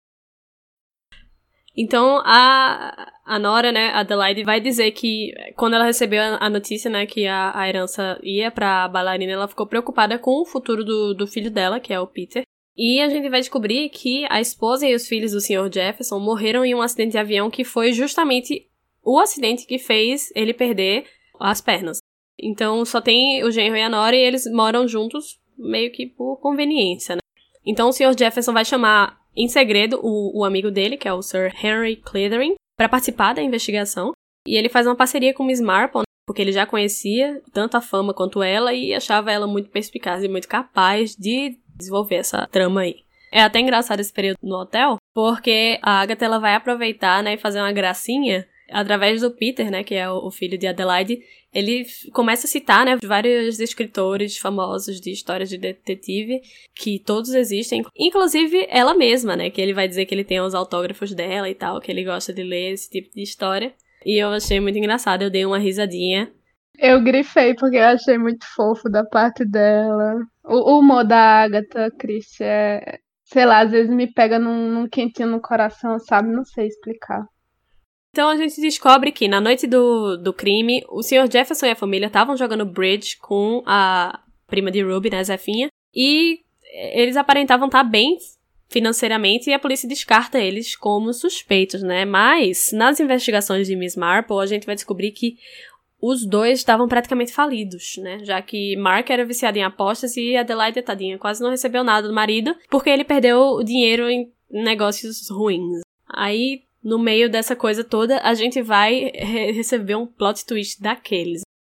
Então, a, a Nora, né, a Adelaide, vai dizer que quando ela recebeu a notícia, né, que a, a herança ia pra bailarina, ela ficou preocupada com o futuro do, do filho dela, que é o Peter. E a gente vai descobrir que a esposa e os filhos do senhor Jefferson morreram em um acidente de avião que foi justamente o acidente que fez ele perder as pernas. Então só tem o genro e a Nora e eles moram juntos meio que por conveniência, né? Então o senhor Jefferson vai chamar em segredo o, o amigo dele, que é o Sir Henry Clithering, para participar da investigação. E ele faz uma parceria com Miss Marple, né? Porque ele já conhecia tanto a fama quanto ela e achava ela muito perspicaz e muito capaz de desenvolver essa trama aí. É até engraçado esse período no hotel, porque a Agatha ela vai aproveitar, né, e fazer uma gracinha através do Peter, né, que é o filho de Adelaide. Ele começa a citar, né, vários escritores famosos de histórias de detetive, que todos existem, inclusive ela mesma, né, que ele vai dizer que ele tem os autógrafos dela e tal, que ele gosta de ler esse tipo de história. E eu achei muito engraçado, eu dei uma risadinha. Eu grifei porque eu achei muito fofo da parte dela. O, o humor da Agatha Christie é, sei lá, às vezes me pega num, num quentinho no coração, sabe? Não sei explicar. Então a gente descobre que na noite do, do crime, o senhor Jefferson e a família estavam jogando bridge com a prima de Ruby, né, Zefinha, e eles aparentavam estar bem financeiramente e a polícia descarta eles como suspeitos, né? Mas nas investigações de Miss Marple, a gente vai descobrir que os dois estavam praticamente falidos, né? Já que Mark era viciado em apostas e Adelaide, tadinha, quase não recebeu nada do marido porque ele perdeu o dinheiro em negócios ruins. Aí, no meio dessa coisa toda, a gente vai re- receber um plot twist daqueles.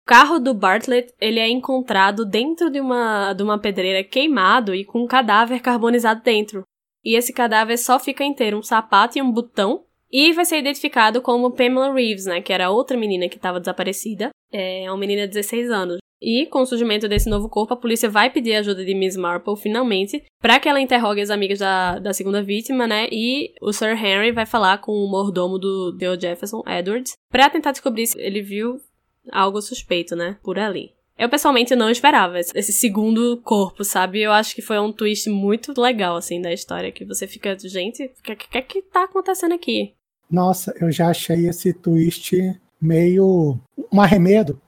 carro do Bartlett, ele é encontrado dentro de uma, de uma pedreira queimado e com um cadáver carbonizado dentro. E esse cadáver só fica inteiro, um sapato e um botão. E vai ser identificado como Pamela Reeves, né, que era a outra menina que estava desaparecida. É uma menina de dezesseis anos. E com o surgimento desse novo corpo, a polícia vai pedir a ajuda de Miss Marple, finalmente, para que ela interrogue as amigas da, da segunda vítima, né, e o Sir Henry vai falar com o mordomo do Theo Jefferson, Edwards, para tentar descobrir se ele viu algo suspeito, né, por ali. Eu, pessoalmente, não esperava esse segundo corpo, sabe? Eu acho que foi um twist muito legal, assim, da história, que você fica, gente, o que, que, que tá acontecendo aqui? Nossa, eu já achei esse twist meio um arremedo.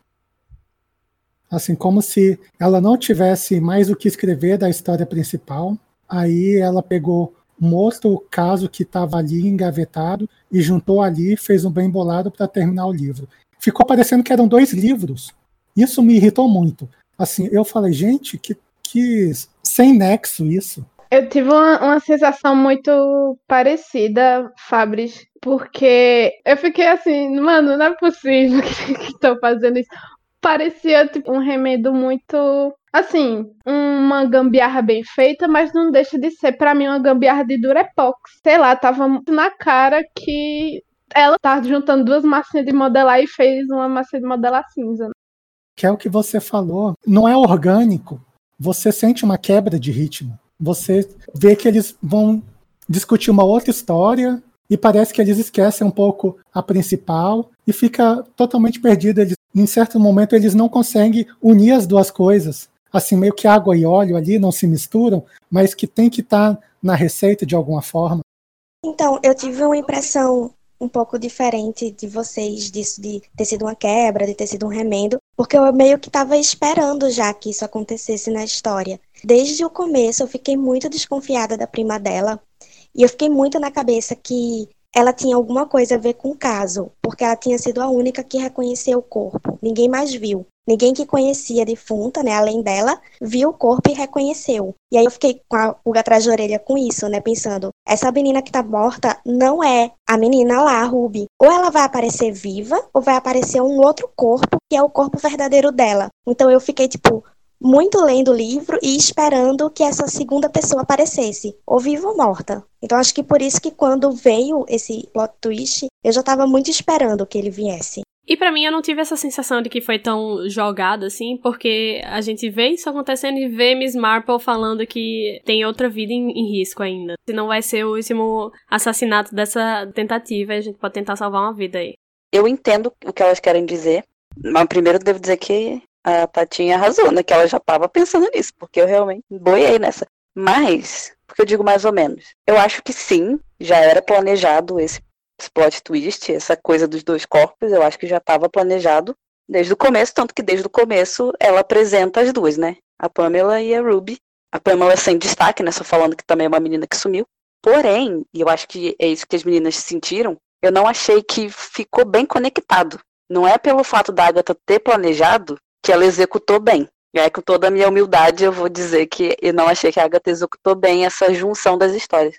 Assim, como se ela não tivesse mais o que escrever da história principal. Aí ela pegou um outro caso que estava ali engavetado e juntou ali, fez um bem bolado para terminar o livro. Ficou parecendo que eram dois livros. Isso me irritou muito. Assim, eu falei, gente, que, que sem nexo isso. Eu tive uma, uma sensação muito parecida, Fabris, porque eu fiquei assim, mano, não é possível que estão fazendo isso. Parecia tipo, um remedo muito, assim, uma gambiarra bem feita, mas não deixa de ser, pra mim, uma gambiarra de Durepox. Sei lá, tava muito na cara que ela tava juntando duas massinhas de modelar e fez uma massinha de modelar cinza. Que é o que você falou, não é orgânico. Você sente uma quebra de ritmo. Você vê que eles vão discutir uma outra história e parece que eles esquecem um pouco a principal e fica totalmente perdido. Eles, em certo momento eles não conseguem unir as duas coisas. Assim, meio que água e óleo ali não se misturam, mas que tem que estar na receita de alguma forma. Então, eu tive uma impressão um pouco diferente de vocês, disso de ter sido uma quebra, de ter sido um remendo, porque eu meio que estava esperando já que isso acontecesse na história. Desde o começo eu fiquei muito desconfiada da prima dela, e eu fiquei muito na cabeça que ela tinha alguma coisa a ver com o caso, porque ela tinha sido a única que reconheceu o corpo, ninguém mais viu. Ninguém que conhecia a defunta, né, além dela, viu o corpo e reconheceu. E aí eu fiquei com a pulga atrás da orelha com isso, né, pensando, essa menina que tá morta não é a menina lá, a Ruby. Ou ela vai aparecer viva, ou vai aparecer um outro corpo, que é o corpo verdadeiro dela. Então eu fiquei, tipo, muito lendo o livro e esperando que essa segunda pessoa aparecesse, ou viva ou morta. Então acho que por isso que quando veio esse plot twist, eu já tava muito esperando que ele viesse. E pra mim eu não tive essa sensação de que foi tão jogado assim, porque a gente vê isso acontecendo e vê Miss Marple falando que tem outra vida em, em risco ainda. Se não vai ser o último assassinato dessa tentativa, a gente pode tentar salvar uma vida aí. Eu entendo o que elas querem dizer, mas primeiro eu devo dizer que a Patinha arrasou, né? Que ela já tava pensando nisso, porque eu realmente boiei nessa. Mas, porque eu digo mais ou menos, eu acho que sim, já era planejado esse plot twist, essa coisa dos dois corpos, eu acho que já estava planejado desde o começo, tanto que desde o começo ela apresenta as duas, né? A Pamela e a Ruby. A Pamela sem destaque, né? Só falando que também é uma menina que sumiu. Porém, e eu acho que é isso que as meninas sentiram, eu não achei que ficou bem conectado. Não é pelo fato da Agatha ter planejado que ela executou bem. E aí, com toda a minha humildade, eu vou dizer que eu não achei que a Agatha executou bem essa junção das histórias.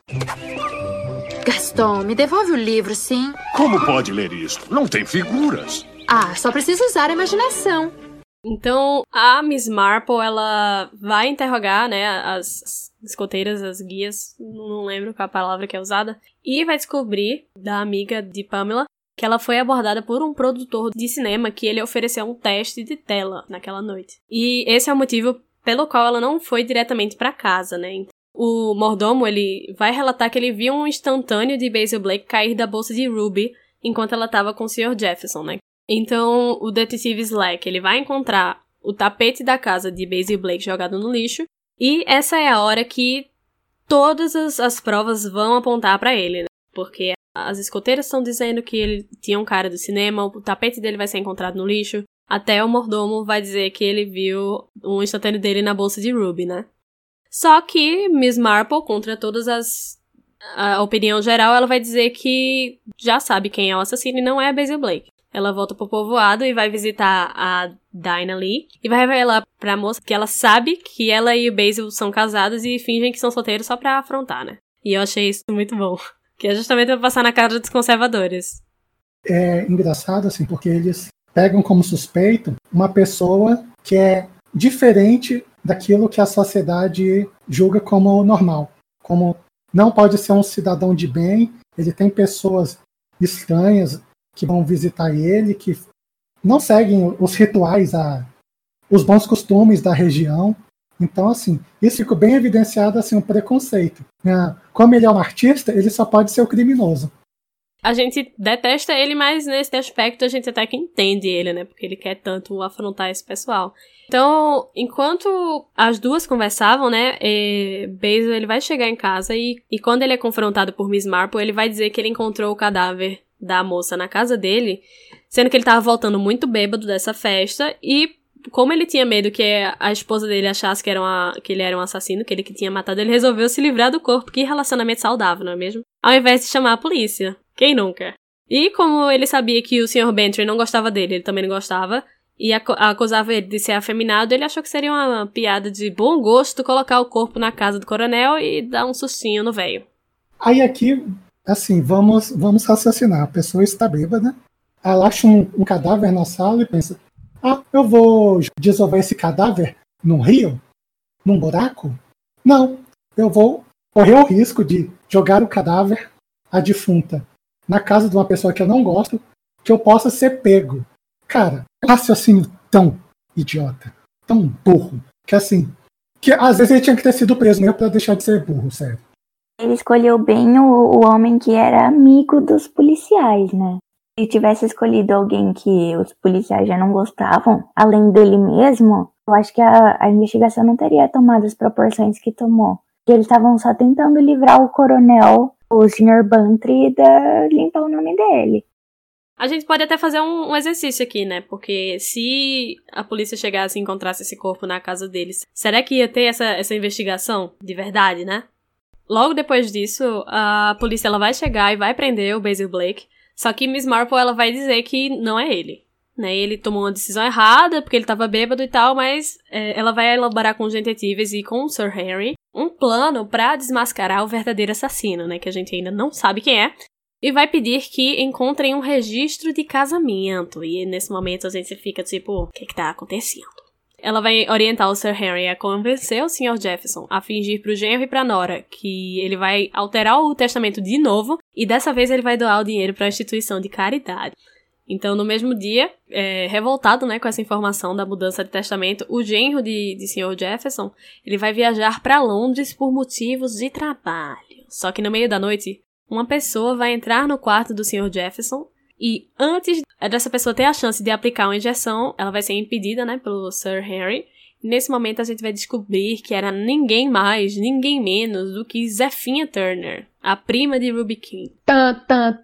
Gaston, me devolve o livro, sim. Como pode ler isso? Não tem figuras. Ah, só precisa usar a imaginação. Então, a Miss Marple, ela vai interrogar, né, as escoteiras, as guias, não lembro qual a palavra que é usada, e vai descobrir da amiga de Pamela que ela foi abordada por um produtor de cinema que ele ofereceu um teste de tela naquela noite. E esse é o motivo pelo qual ela não foi diretamente para casa, né? O mordomo, ele vai relatar que ele viu um instantâneo de Basil Blake cair da bolsa de Ruby enquanto ela estava com o senhor Jefferson, né? Então, o detetive Slack, ele vai encontrar o tapete da casa de Basil Blake jogado no lixo, e essa é a hora que todas as, as provas vão apontar para ele, né? Porque as escoteiras estão dizendo que ele tinha um cara do cinema, o tapete dele vai ser encontrado no lixo, até o mordomo vai dizer que ele viu um instantâneo dele na bolsa de Ruby, né? Só que Miss Marple, contra todas as... a opinião geral, ela vai dizer que já sabe quem é o assassino e não é a Basil Blake. Ela volta pro povoado e vai visitar a Dinah Lee e vai revelar pra moça que ela sabe que ela e o Basil são casados e fingem que são solteiros só pra afrontar, né? E eu achei isso muito bom. Que é justamente pra passar na cara dos conservadores. É engraçado, assim, porque eles pegam como suspeito uma pessoa que é diferente daquilo que a sociedade julga como normal, como não pode ser um cidadão de bem, ele tem pessoas estranhas que vão visitar ele, que não seguem os rituais, a, os bons costumes da região. Então, assim, isso ficou bem evidenciado, assim, um preconceito. Como ele é um artista, ele só pode ser o criminoso. A gente detesta ele, mas nesse aspecto a gente até que entende ele, né? Porque ele quer tanto afrontar esse pessoal. Então, enquanto as duas conversavam, né? Eh, Basil, ele vai chegar em casa e, e quando ele é confrontado por Miss Marple, ele vai dizer que ele encontrou o cadáver da moça na casa dele, sendo que ele tava voltando muito bêbado dessa festa e como ele tinha medo que a esposa dele achasse que, era uma, que ele era um assassino, que ele que tinha matado, ele resolveu se livrar do corpo. Que relacionamento saudável, não é mesmo? Ao invés de chamar a polícia. Quem nunca? E como ele sabia que o senhor Bantry não gostava dele, ele também não gostava, e acusava ele de ser afeminado, ele achou que seria uma piada de bom gosto colocar o corpo na casa do coronel e dar um sustinho no velho. Aí aqui, assim, vamos, vamos raciocinar. A pessoa está bêbada, ela acha um, um cadáver na sala e pensa, ah, eu vou desovar esse cadáver num rio? Num buraco? Não, eu vou correr o risco de jogar o cadáver, a defunta, na casa de uma pessoa que eu não gosto, que eu possa ser pego. Cara, raciocínio tão idiota, tão burro, que assim, que às vezes ele tinha que ter sido preso mesmo pra deixar de ser burro, sério. Ele escolheu bem o, o homem que era amigo dos policiais, né? Se tivesse escolhido alguém que os policiais já não gostavam, além dele mesmo, eu acho que a, a investigação não teria tomado as proporções que tomou. Porque eles estavam só tentando livrar o coronel, o senhor Bantry, da limpar o nome dele. A gente pode até fazer um, um exercício aqui, né? Porque se a polícia chegasse e encontrasse esse corpo na casa deles, será que ia ter essa, essa investigação de verdade, né? Logo depois disso, a polícia ela vai chegar e vai prender o Basil Blake. Só que Miss Marple ela vai dizer que não é ele. Né? Ele tomou uma decisão errada porque ele estava bêbado e tal, mas é, ela vai elaborar com os detetives e com o Sir Henry um plano para desmascarar o verdadeiro assassino, né? Que a gente ainda não sabe quem é. E vai pedir que encontrem um registro de casamento. E nesse momento a gente fica tipo, o que que tá acontecendo? Ela vai orientar o Sir Henry a convencer o senhor Jefferson a fingir pro genro e pra nora que ele vai alterar o testamento de novo e dessa vez ele vai doar o dinheiro pra instituição de caridade. Então, no mesmo dia, é, revoltado, né, com essa informação da mudança de testamento, o genro de, de senhor Jefferson, ele vai viajar pra Londres por motivos de trabalho. Só que no meio da noite, uma pessoa vai entrar no quarto do senhor Jefferson e antes dessa pessoa ter a chance de aplicar uma injeção, ela vai ser impedida, né, pelo Sir Henry. Nesse momento a gente vai descobrir que era ninguém mais, ninguém menos do que Zephina Turner, a prima de Ruby King. Tan, tan,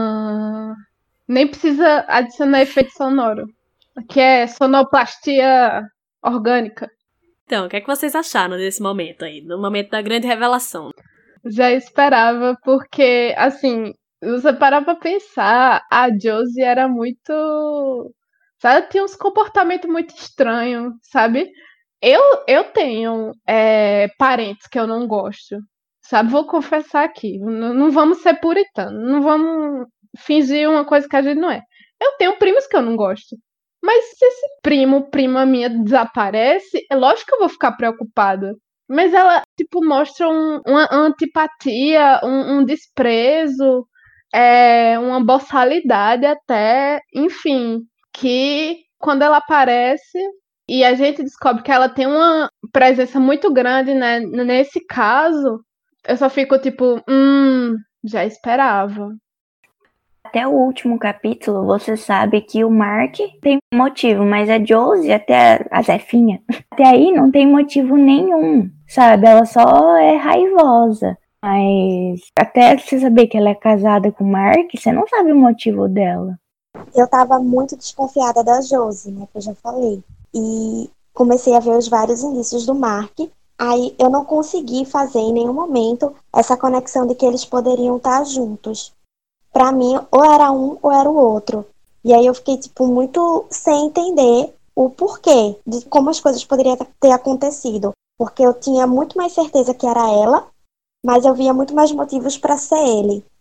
tan. Nem precisa adicionar efeito sonoro, que é sonoplastia orgânica. Então, o que é que vocês acharam desse momento aí, no momento da grande revelação? Já esperava, porque, assim, você parar pra pensar, a Josie era muito... Sabe, tinha uns comportamentos muito estranhos, sabe? Eu, eu tenho é, parentes que eu não gosto, sabe? Vou confessar aqui, não, não vamos ser puritanos, não vamos fingir uma coisa que a gente não é. Eu tenho primos que eu não gosto, mas se esse primo, prima minha desaparece, é lógico que eu vou ficar preocupada. Mas ela, tipo, mostra um, uma antipatia, um, um desprezo, é, uma boçalidade até, enfim, que quando ela aparece e a gente descobre que ela tem uma presença muito grande, né, nesse caso, eu só fico tipo, hum, já esperava. Até o último capítulo, você sabe que o Mark tem motivo, mas a Josie, até a Zefinha, até aí não tem motivo nenhum, sabe? Ela só é raivosa. Mas até você saber que ela é casada com o Mark, você não sabe o motivo dela. Eu tava muito desconfiada da Josie, né, que eu já falei. E comecei a ver os vários indícios do Mark. Aí eu não consegui fazer em nenhum momento essa conexão de que eles poderiam estar juntos. Pra mim, ou era um ou era o outro. E aí eu fiquei, tipo, muito sem entender o porquê de como as coisas poderiam ter acontecido. Porque eu tinha muito mais certeza que era ela, mas eu via muito mais motivos pra ser ele.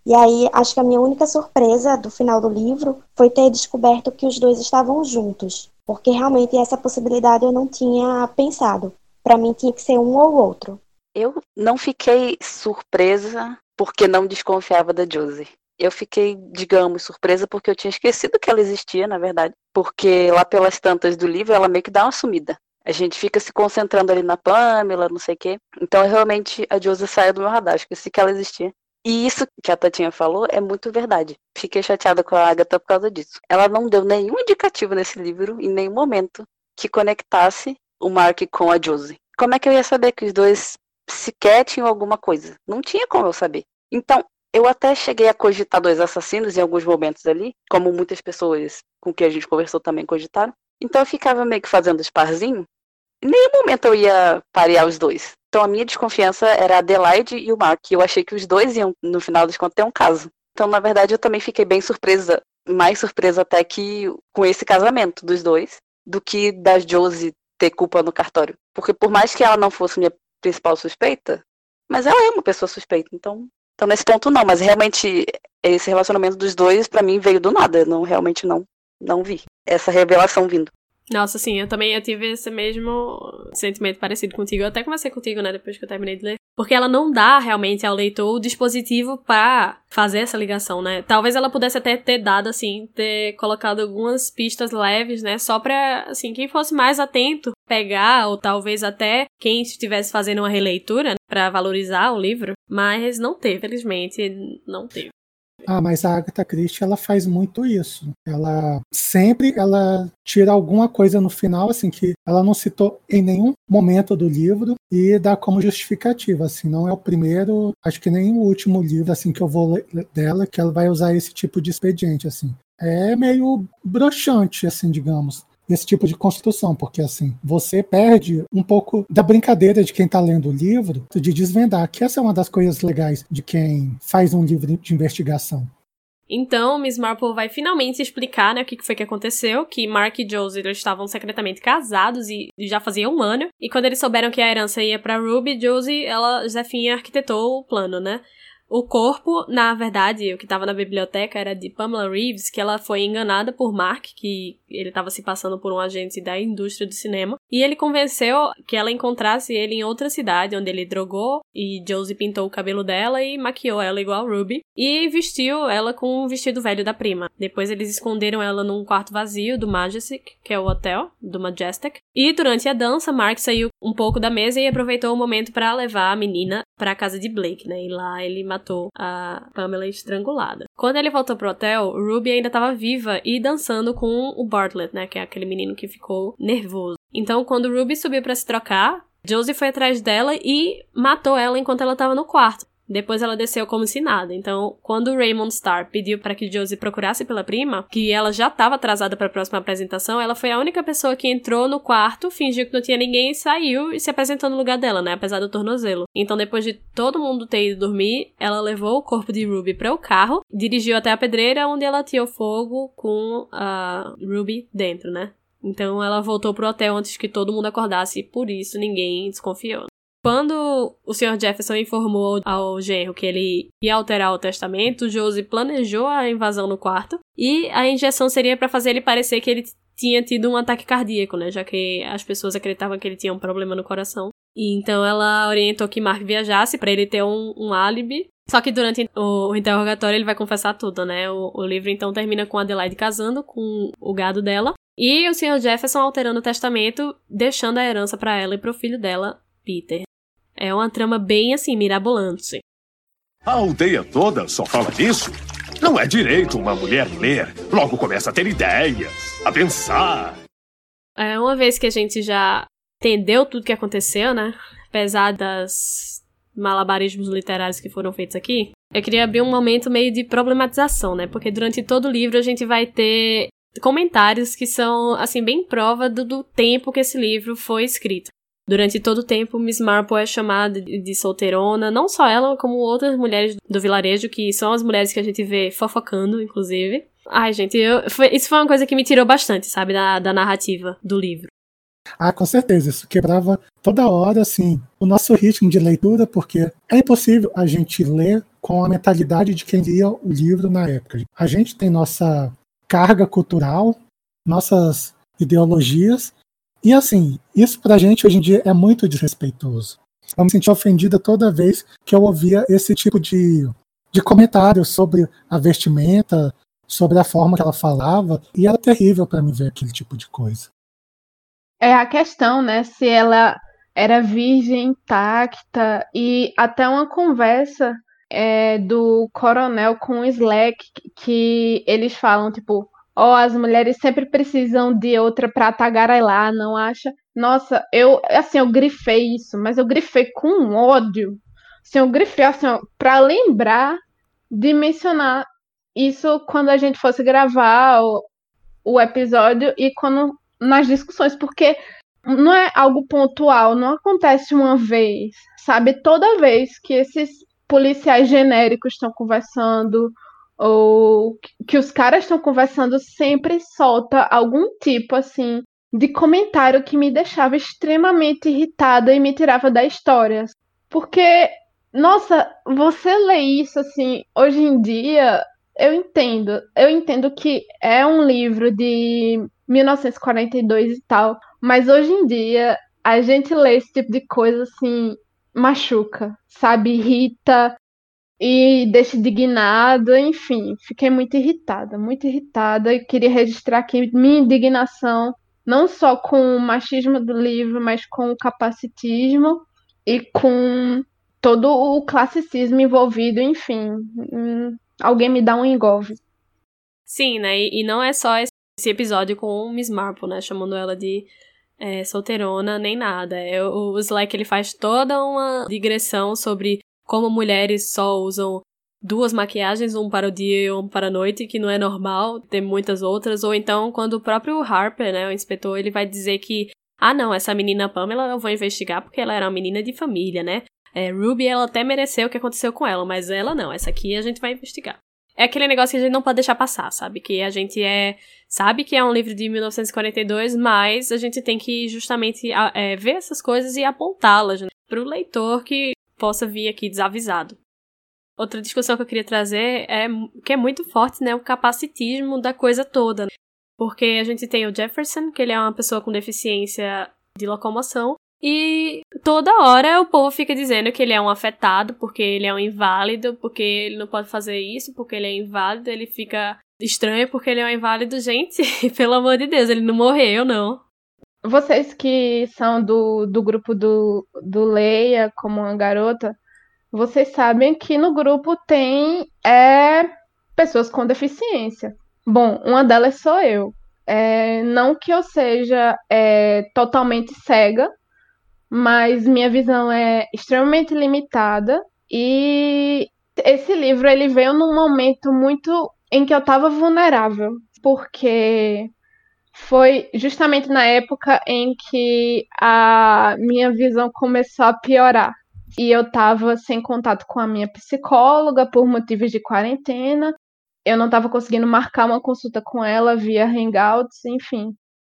E aí, acho que a minha única surpresa do final do livro foi ter descoberto que os dois estavam juntos. Porque realmente essa possibilidade eu não tinha pensado. Para mim tinha que ser um ou outro. Eu não fiquei surpresa porque não desconfiava da Josie. Eu fiquei, digamos, surpresa porque eu tinha esquecido que ela existia, na verdade. Porque lá pelas tantas do livro, ela meio que dá uma sumida. A gente fica se concentrando ali na Pamela, não sei o quê. Então, realmente, a Josie saiu do meu radar. Esqueci que ela existia. E isso que a Tatinha falou é muito verdade. Fiquei chateada com a Agatha por causa disso. Ela não deu nenhum indicativo nesse livro, em nenhum momento, que conectasse o Mark com a Josie. Como é que eu ia saber que os dois sequer tinham alguma coisa? Não tinha como eu saber. Então, eu até cheguei a cogitar dois assassinos em alguns momentos ali, como muitas pessoas com quem a gente conversou também cogitaram. Então eu ficava meio que fazendo os parzinhos. Em nenhum momento eu ia parear os dois. Então a minha desconfiança era a Adelaide e o Mark. Eu achei que os dois iam, no final das contas, ter um caso. Então, na verdade, eu também fiquei bem surpresa, mais surpresa até que com esse casamento dos dois, do que da Josie ter culpa no cartório. Porque por mais que ela não fosse minha principal suspeita, mas ela é uma pessoa suspeita. Então, então nesse ponto não. Mas realmente, esse relacionamento dos dois, pra mim, veio do nada. Eu não, realmente não, não vi essa revelação vindo. Nossa, sim, eu também eu tive esse mesmo sentimento parecido contigo. Eu até conversei contigo, né, depois que eu terminei de ler. Porque ela não dá realmente ao leitor o dispositivo pra fazer essa ligação, né? Talvez ela pudesse até ter dado, assim, ter colocado algumas pistas leves, né? Só pra, assim, quem fosse mais atento pegar, ou talvez até quem estivesse fazendo uma releitura, né, pra valorizar o livro. Mas não teve, felizmente, não teve. Ah, mas a Agatha Christie, ela faz muito isso. Ela sempre, ela tira alguma coisa no final, assim, que ela não citou em nenhum momento do livro e dá como justificativa, assim. Não é o primeiro, acho que nem o último livro, assim, que eu vou ler dela, que ela vai usar esse tipo de expediente, assim. É meio broxante, assim, digamos, esse tipo de construção, porque assim, você perde um pouco da brincadeira de quem está lendo o livro, de desvendar, que essa é uma das coisas legais de quem faz um livro de investigação. Então, Miss Marple vai finalmente explicar, né, o que foi que aconteceu, que Mark e Josie eles estavam secretamente casados e já fazia um ano, e quando eles souberam que a herança ia para Ruby, Josie, ela, Josephine, arquitetou o plano, né? O corpo, na verdade, o que estava na biblioteca era de Pamela Reeves, que ela foi enganada por Mark, que ele estava se passando por um agente da indústria do cinema, e ele convenceu que ela encontrasse ele em outra cidade, onde ele drogou, e Josie pintou o cabelo dela e maquiou ela igual Ruby, e vestiu ela com um vestido velho da prima. Depois eles esconderam ela num quarto vazio do Majestic, que é o hotel do Majestic, e durante a dança, Mark saiu um pouco da mesa e aproveitou o momento para levar a menina para a casa de Blake, né, e lá ele matou a Pamela estrangulada. Quando ele voltou pro hotel, Ruby ainda estava viva e dançando com o Bartlett, né, que é aquele menino que ficou nervoso. Então, quando Ruby subiu para se trocar, Josie foi atrás dela e matou ela enquanto ela estava no quarto. Depois ela desceu como se nada. Então, quando o Raymond Starr pediu para que Josie procurasse pela prima, que ela já estava atrasada para a próxima apresentação, ela foi a única pessoa que entrou no quarto, fingiu que não tinha ninguém e saiu e se apresentou no lugar dela, né? Apesar do tornozelo. Então, depois de todo mundo ter ido dormir, ela levou o corpo de Ruby para o carro, dirigiu até a pedreira, onde ela ateou fogo com a Ruby dentro, né? Então, ela voltou pro hotel antes que todo mundo acordasse e por isso ninguém desconfiou. Quando o senhor Jefferson informou ao genro que ele ia alterar o testamento, Josie planejou a invasão no quarto e a injeção seria para fazer ele parecer que ele tinha tido um ataque cardíaco, né? Já que as pessoas acreditavam que ele tinha um problema no coração. E então ela orientou que Mark viajasse para ele ter um, um álibi. Só que durante o interrogatório ele vai confessar tudo, né? O, o livro então termina com Adelaide casando com o gado dela e o senhor Jefferson alterando o testamento, deixando a herança para ela e pro filho dela, Peter. É uma trama bem, assim, mirabolante. A aldeia toda só fala nisso? Não é direito uma mulher ler. Logo começa a ter ideias, a pensar. É, uma vez que a gente já entendeu tudo que aconteceu, né? Apesar das malabarismos literários que foram feitos aqui, eu queria abrir um momento meio de problematização, né? Porque durante todo o livro a gente vai ter comentários que são, assim, bem prova do, do tempo que esse livro foi escrito. Durante todo o tempo, Miss Marple é chamada de solteirona, não só ela, como outras mulheres do vilarejo, que são as mulheres que a gente vê fofocando, inclusive. Ai, gente, eu, foi, isso foi uma coisa que me tirou bastante, sabe, da, da narrativa do livro. Ah, com certeza, isso quebrava toda hora, assim, o nosso ritmo de leitura, porque é impossível a gente ler com a mentalidade de quem lia o livro na época. A gente tem nossa carga cultural, nossas ideologias, e assim, isso pra gente hoje em dia é muito desrespeitoso. Eu me senti ofendida toda vez que eu ouvia esse tipo de, de comentário sobre a vestimenta, sobre a forma que ela falava, e era terrível para mim ver aquele tipo de coisa. É a questão, né, se ela era virgem, intacta, e até uma conversa é, do coronel com o Slack, que eles falam, tipo, ó, oh, as mulheres sempre precisam de outra pra tagarelar, não acha? Nossa, eu, assim, eu grifei isso, mas eu grifei com ódio. Assim, eu grifei, assim, ó, pra lembrar de mencionar isso quando a gente fosse gravar o, o episódio e quando nas discussões, porque não é algo pontual, não acontece uma vez, sabe? Toda vez que esses policiais genéricos estão conversando, ou que os caras estão conversando, sempre solta algum tipo, assim, de comentário que me deixava extremamente irritada e me tirava da história. Porque, nossa, você lê isso, assim, hoje em dia, eu entendo. Eu entendo que é um livro de mil novecentos e quarenta e dois e tal, mas hoje em dia, a gente lê esse tipo de coisa, assim, machuca, sabe? Irrita e deixa indignado, enfim, fiquei muito irritada, muito irritada e queria registrar aqui minha indignação, não só com o machismo do livro, mas com o capacitismo e com todo o classicismo envolvido, enfim, hum, alguém me dá um engolve. Sim, né, e, e não é só esse episódio com Miss Marple, né, chamando ela de é, solteirona, nem nada, é, o, o Slack, ele faz toda uma digressão sobre como mulheres só usam duas maquiagens, um para o dia e um para a noite, que não é normal, tem muitas outras, ou então quando o próprio Harper, né, o inspetor, ele vai dizer que, ah não, essa menina Pamela eu vou investigar porque ela era uma menina de família, né, é, Ruby, ela até mereceu o que aconteceu com ela, mas ela não, essa aqui a gente vai investigar. É aquele negócio que a gente não pode deixar passar, sabe, que a gente é, sabe que é um livro de mil novecentos e quarenta e dois, mas a gente tem que justamente é, ver essas coisas e apontá-las, né, para o leitor que possa vir aqui desavisado. Outra discussão que eu queria trazer é que é muito forte, né, o capacitismo da coisa toda. Né? Porque a gente tem o Jefferson, que ele é uma pessoa com deficiência de locomoção, e toda hora o povo fica dizendo que ele é um afetado, porque ele é um inválido, porque ele não pode fazer isso, porque ele é inválido, ele fica estranho porque ele é um inválido. Gente, pelo amor de Deus, ele não morreu, não. Vocês que são do, do grupo do, do Leia, como uma garota, vocês sabem que no grupo tem é, pessoas com deficiência. Bom, uma delas sou eu. É, não que eu seja é, totalmente cega, mas minha visão é extremamente limitada. E esse livro ele veio num momento muito em que eu estava vulnerável, porque foi justamente na época em que a minha visão começou a piorar. E eu estava sem contato com a minha psicóloga por motivos de quarentena. Eu não estava conseguindo marcar uma consulta com ela via Hangouts, enfim.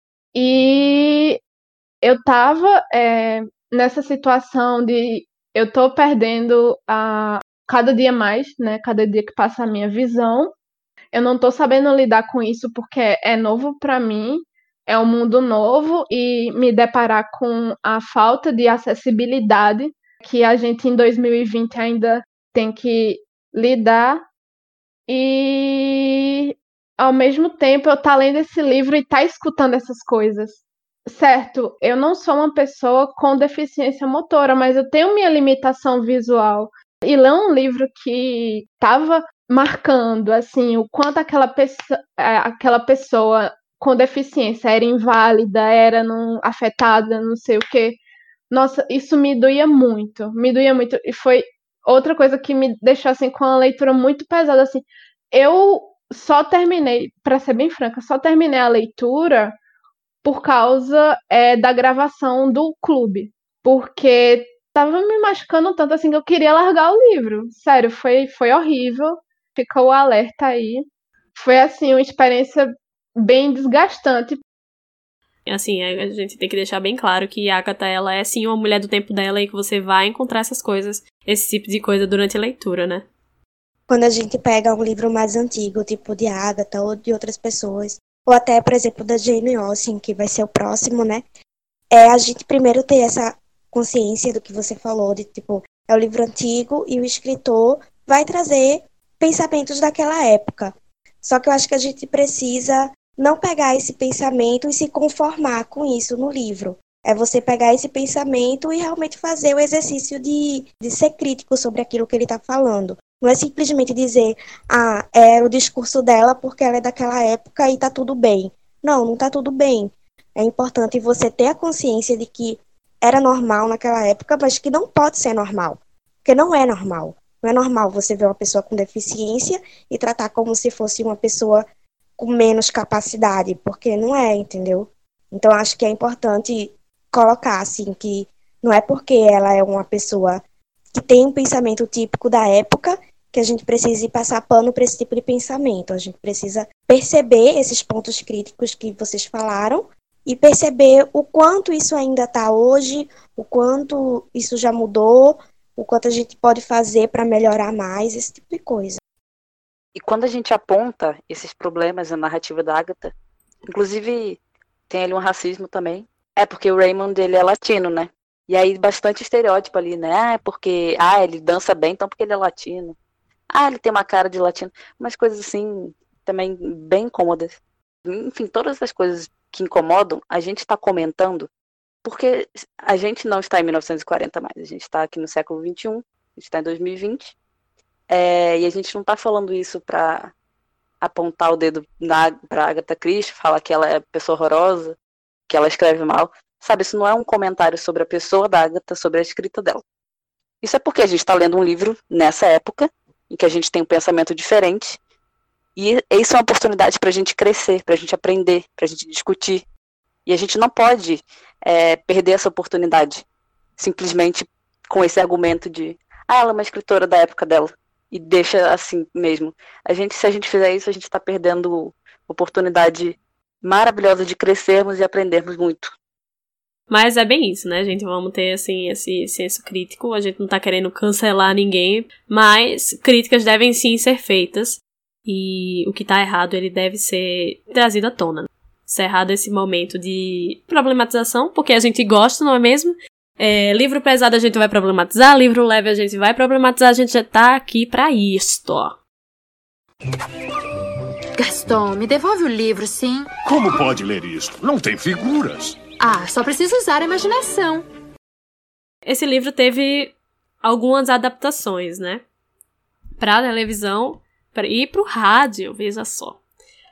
E eu estava é, nessa situação de eu estou perdendo a cada dia mais, né? Cada dia que passa a minha visão. Eu não estou sabendo lidar com isso porque é novo para mim, é um mundo novo e me deparar com a falta de acessibilidade que a gente em dois mil e vinte ainda tem que lidar. E ao mesmo tempo eu estar lendo esse livro e estar escutando essas coisas. Certo, eu não sou uma pessoa com deficiência motora, mas eu tenho minha limitação visual. E ler um livro que estava marcando assim o quanto aquela pessoa, aquela pessoa com deficiência era inválida, era não, afetada, não sei o quê. Nossa, isso me doía muito, me doía muito. E foi outra coisa que me deixou assim com a leitura muito pesada. Assim, eu só terminei, para ser bem franca, só terminei a leitura por causa é, da gravação do clube, porque tava me machucando tanto assim que eu queria largar o livro. Sério, foi, foi horrível. Fica o alerta aí. Foi, assim, uma experiência bem desgastante. Assim, a gente tem que deixar bem claro que a Agatha, ela é, sim, uma mulher do tempo dela e que você vai encontrar essas coisas, esse tipo de coisa durante a leitura, né? quando a gente pega um livro mais antigo, tipo de Agatha ou de outras pessoas, ou até, por exemplo, da Jane Austen, que vai ser o próximo, né? É a gente primeiro ter essa consciência do que você falou, de tipo, é o livro antigo e o escritor vai trazer pensamentos daquela época. Só que eu acho que a gente precisa não pegar esse pensamento e se conformar com isso no livro. É você pegar esse pensamento e realmente fazer o exercício de, de ser crítico sobre aquilo que ele está falando. Não é simplesmente dizer, ah, é o discurso dela porque ela é daquela época e tá tudo bem. Não, não tá tudo bem. É importante você ter a consciência de que era normal naquela época, mas que não pode ser normal. Porque não é normal. Não é normal você ver uma pessoa com deficiência e tratar como se fosse uma pessoa com menos capacidade, porque não é, entendeu? Então, acho que é importante colocar, assim, que não é porque ela é uma pessoa que tem um pensamento típico da época que a gente precisa passar pano para esse tipo de pensamento. A gente precisa perceber esses pontos críticos que vocês falaram e perceber o quanto isso ainda está hoje, o quanto isso já mudou, o quanto a gente pode fazer para melhorar mais, esse tipo de coisa. E quando a gente aponta esses problemas na narrativa da Agatha, inclusive tem ali um racismo também, é porque o Raymond, ele é latino, né? E aí bastante estereótipo ali, né? Ah, é porque, ah, ele dança bem, então porque ele é latino. Ah, ele tem uma cara de latino. Umas coisas assim, também bem incômodas. Enfim, todas essas coisas que incomodam, a gente está comentando, porque a gente não está em mil novecentos e quarenta mais, a gente está aqui no século vinte e um, a gente está em dois mil e vinte, é, e a gente não está falando isso para apontar o dedo para Agatha Christie, falar que ela é pessoa horrorosa, que ela escreve mal. Sabe, isso não é um comentário sobre a pessoa da Agatha, sobre a escrita dela. Isso é porque a gente está lendo um livro nessa época, em que a gente tem um pensamento diferente, e isso é uma oportunidade para a gente crescer, para a gente aprender, para a gente discutir. E a gente não pode é, perder essa oportunidade, simplesmente com esse argumento de, ah, ela é uma escritora da época dela, e deixa assim mesmo. A gente, se a gente fizer isso, a gente está perdendo a oportunidade maravilhosa de crescermos e aprendermos muito. Mas é bem isso, né, gente? Vamos ter, assim, esse senso crítico. A gente não tá querendo cancelar ninguém, mas críticas devem sim ser feitas. E o que tá errado, ele deve ser trazido à tona. Se é errado esse momento de problematização, porque a gente gosta, não é mesmo? É, livro pesado a gente vai problematizar, livro leve a gente vai problematizar, a gente já tá aqui pra isto. Gaston, me devolve o livro, sim? Como pode ler isto? Não tem figuras. Ah, só preciso usar a imaginação. Esse livro teve algumas adaptações, né? Pra televisão e pro rádio, veja só.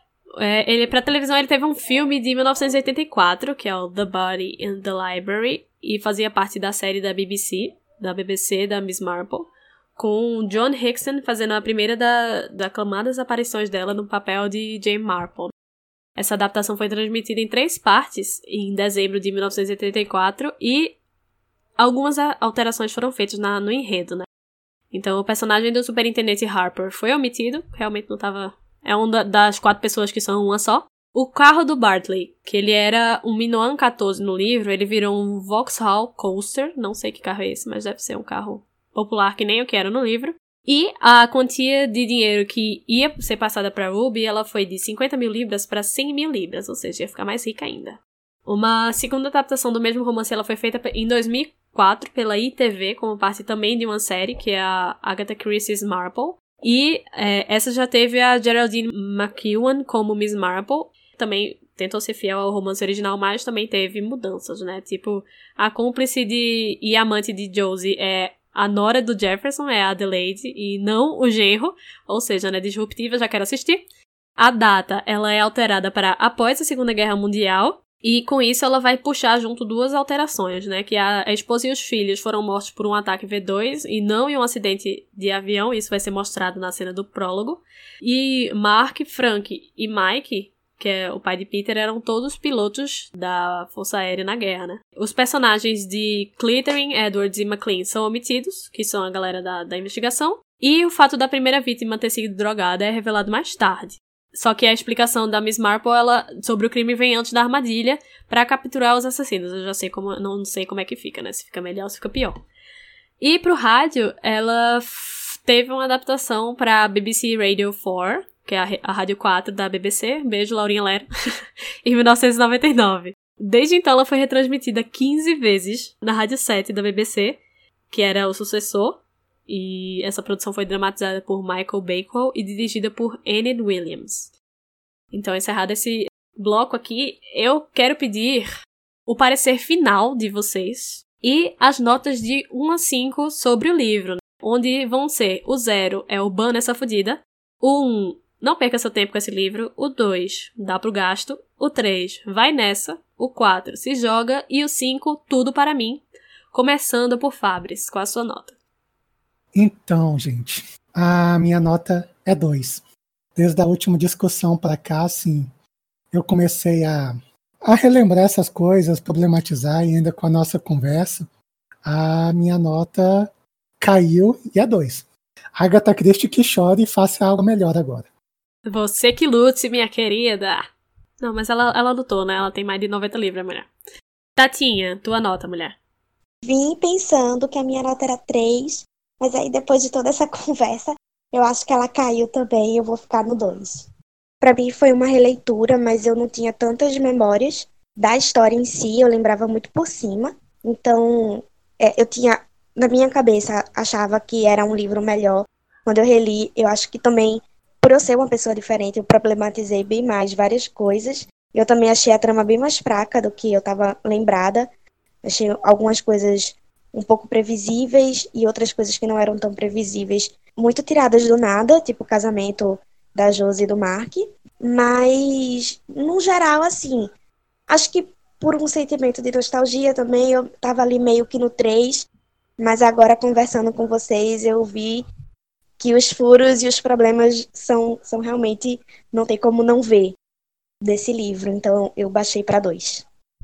É, ele, pra televisão ele teve um filme de mil novecentos e oitenta e quatro, que é o The Body in the Library, e fazia parte da série da B B C, da B B C, da Miss Marple, com Joan Hickson fazendo a primeira da, das aclamadas aparições dela no papel de Jane Marple. Essa adaptação foi transmitida em três partes em dezembro de mil novecentos e oitenta e quatro e algumas alterações foram feitas na, no enredo, né? Então o personagem do superintendente Harper foi omitido, realmente não estava... É uma das quatro pessoas que são uma só. O carro do Bartley, que ele era um Minoan quatorze no livro, ele virou um Vauxhall Coaster, não sei que carro é esse, mas deve ser um carro popular que nem o que era no livro. E a quantia de dinheiro que ia ser passada para Ruby, ela foi de cinquenta mil libras para cem mil libras, ou seja, ia ficar mais rica ainda. Uma segunda adaptação do mesmo romance, ela foi feita em dois mil e quatro pela I T V, como parte também de uma série, que é a Agatha Christie's Marple. E é, essa já teve a Geraldine McEwan como Miss Marple. Também tentou ser fiel ao romance original, mas também teve mudanças, né? Tipo, a cúmplice de, e amante de Josie é a nora do Jefferson, é a Adelaide, e não o genro. Ou seja, né, disruptiva, já quero assistir. A data, ela é alterada para após a Segunda Guerra Mundial. E com isso ela vai puxar junto duas alterações, né? Que a, a esposa e os filhos foram mortos por um ataque V dois e não em um acidente de avião. Isso vai ser mostrado na cena do prólogo. E Mark, Frank e Mike, que é o pai de Peter, eram todos pilotos da Força Aérea na guerra, né? Os personagens de Clittering, Edwards e McLean são omitidos, que são a galera da, da investigação. E o fato da primeira vítima ter sido drogada é revelado mais tarde. Só que a explicação da Miss Marple, ela, sobre o crime vem antes da armadilha pra capturar os assassinos. Eu já sei como, não sei como é que fica, né? Se fica melhor ou se fica pior. E pro rádio, ela f- teve uma adaptação pra B B C Radio quatro, que é a, a Rádio quatro da B B C, beijo Laurinha Lero, em mil novecentos e noventa e nove. Desde então ela foi retransmitida quinze vezes na Rádio sete da B B C, que era o sucessor, e essa produção foi dramatizada por Michael Bakewell e dirigida por Enid Williams. Então, encerrado esse bloco aqui, eu quero pedir o parecer final de vocês e as notas de um a cinco sobre o livro, né? Onde vão ser: o zero é o ban nessa fodida, o um, não perca seu tempo com esse livro, o dois, dá pro gasto, o três, vai nessa, o quatro, se joga, e o cinco, tudo para mim. Começando por Fabris, qual a sua nota? Então, gente, a minha nota é dois. Desde a última discussão para cá, assim, eu comecei a, a relembrar essas coisas, problematizar, e ainda com a nossa conversa, a minha nota caiu e é dois. Agatha Christie que chore e faça algo melhor agora. Você que lute, minha querida. Não, mas ela, ela lutou, né? Ela tem mais de noventa livros, mulher. Tatinha, tua nota, mulher. Vim pensando que a minha nota era três, mas aí depois de toda essa conversa, eu acho que ela caiu também e eu vou ficar no dois. Pra mim foi uma releitura, mas eu não tinha tantas memórias da história em si, eu lembrava muito por cima. Então, é, eu tinha, na minha cabeça, achava que era um livro melhor. Quando eu reli, eu acho que também, por eu ser uma pessoa diferente, eu problematizei bem mais várias coisas. Eu também achei a trama bem mais fraca do que eu estava lembrada. Achei algumas coisas um pouco previsíveis e outras coisas que não eram tão previsíveis, muito tiradas do nada, tipo o casamento da Josi e do Mark. Mas, no geral, assim, acho que por um sentimento de nostalgia também, eu estava ali meio que no três, mas agora conversando com vocês, eu vi que os furos e os problemas são, são realmente, não tem como não ver desse livro, então eu baixei para dois.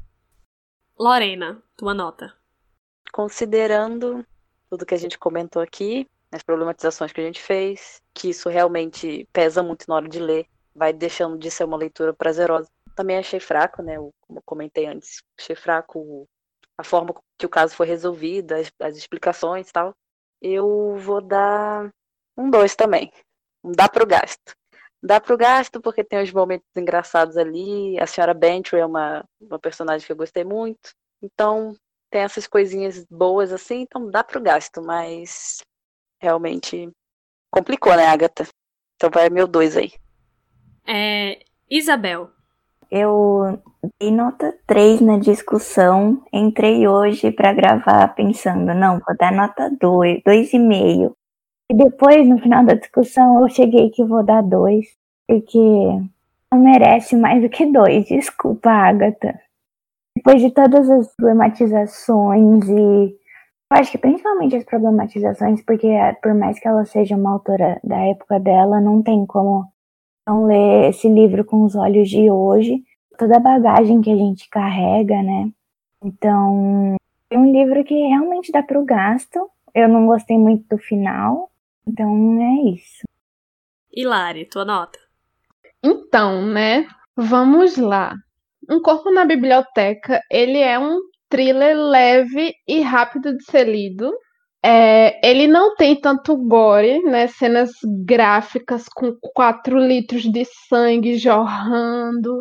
Lorena, tua nota. Considerando tudo que a gente comentou aqui, as problematizações que a gente fez, que isso realmente pesa muito na hora de ler, vai deixando de ser uma leitura prazerosa. Também achei fraco, né, como eu comentei antes, achei fraco a forma que o caso foi resolvido, as, as explicações e tal. Eu vou dar um dois também. Dá pro gasto. Dá pro gasto porque tem uns momentos engraçados ali. A senhora Bantry é uma, uma personagem que eu gostei muito. Então, tem essas coisinhas boas assim, então dá pro gasto, mas realmente complicou, né, Agatha? Então vai meu dois aí. É, Isabel. Eu dei nota três na discussão, entrei hoje pra gravar pensando, não, vou dar nota dois, dois vírgula cinco. E depois, no final da discussão, eu cheguei que vou dar dois, porque não merece mais do que dois, desculpa, Agatha. Depois de todas as problematizações e eu acho que principalmente as problematizações, porque por mais que ela seja uma autora da época dela, não tem como não ler esse livro com os olhos de hoje, toda a bagagem que a gente carrega, né? Então, é um livro que realmente dá pro gasto. Eu não gostei muito do final, então é isso. Hilari, tua nota? Então, né? Vamos lá. Um Corpo na Biblioteca, ele é um thriller leve e rápido de ser lido. É, ele não tem tanto gore, né? Cenas gráficas com quatro litros de sangue jorrando.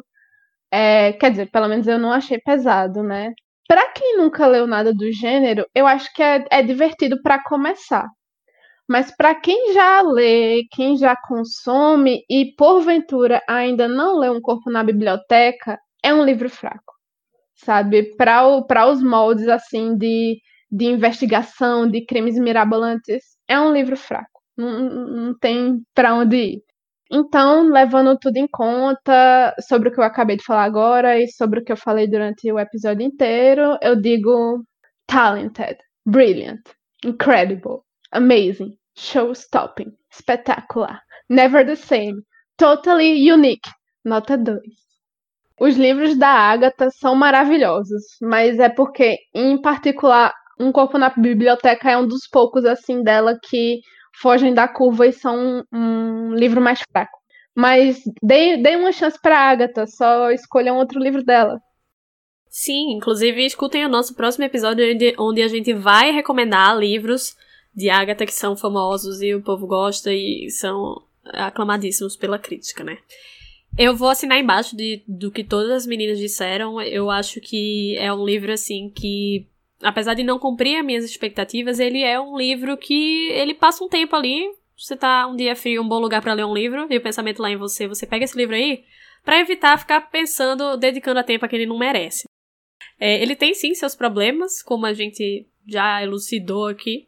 É, quer dizer, pelo menos eu não achei pesado, né? Pra quem nunca leu nada do gênero, eu acho que é, é divertido pra começar. Mas pra quem já lê, quem já consome e porventura ainda não leu Um Corpo na Biblioteca, é um livro fraco, sabe? Para o, para os moldes assim de, de investigação, de crimes mirabolantes, é um livro fraco. Não, não tem para onde ir. Então, levando tudo em conta, sobre o que eu acabei de falar agora e sobre o que eu falei durante o episódio inteiro, eu digo talented, brilliant, incredible, amazing, show-stopping, spectacular, never the same, totally unique, nota dois. Os livros da Agatha são maravilhosos, mas é porque, em particular, Um Corpo na Biblioteca é um dos poucos assim dela que fogem da curva e são um, um livro mais fraco. Mas dê, dê uma chance pra Agatha, só escolham outro livro dela. Sim, inclusive escutem o nosso próximo episódio onde a gente vai recomendar livros de Agatha que são famosos e o povo gosta e são aclamadíssimos pela crítica, né? Eu vou assinar embaixo de, do que todas as meninas disseram. Eu acho que é um livro, assim, que, apesar de não cumprir as minhas expectativas, ele é um livro que ele passa um tempo ali. Você tá um dia frio, um bom lugar pra ler um livro, e o pensamento lá em você, você pega esse livro aí, pra evitar ficar pensando, dedicando a tempo a quem ele não merece. É, ele tem, sim, seus problemas, como a gente já elucidou aqui,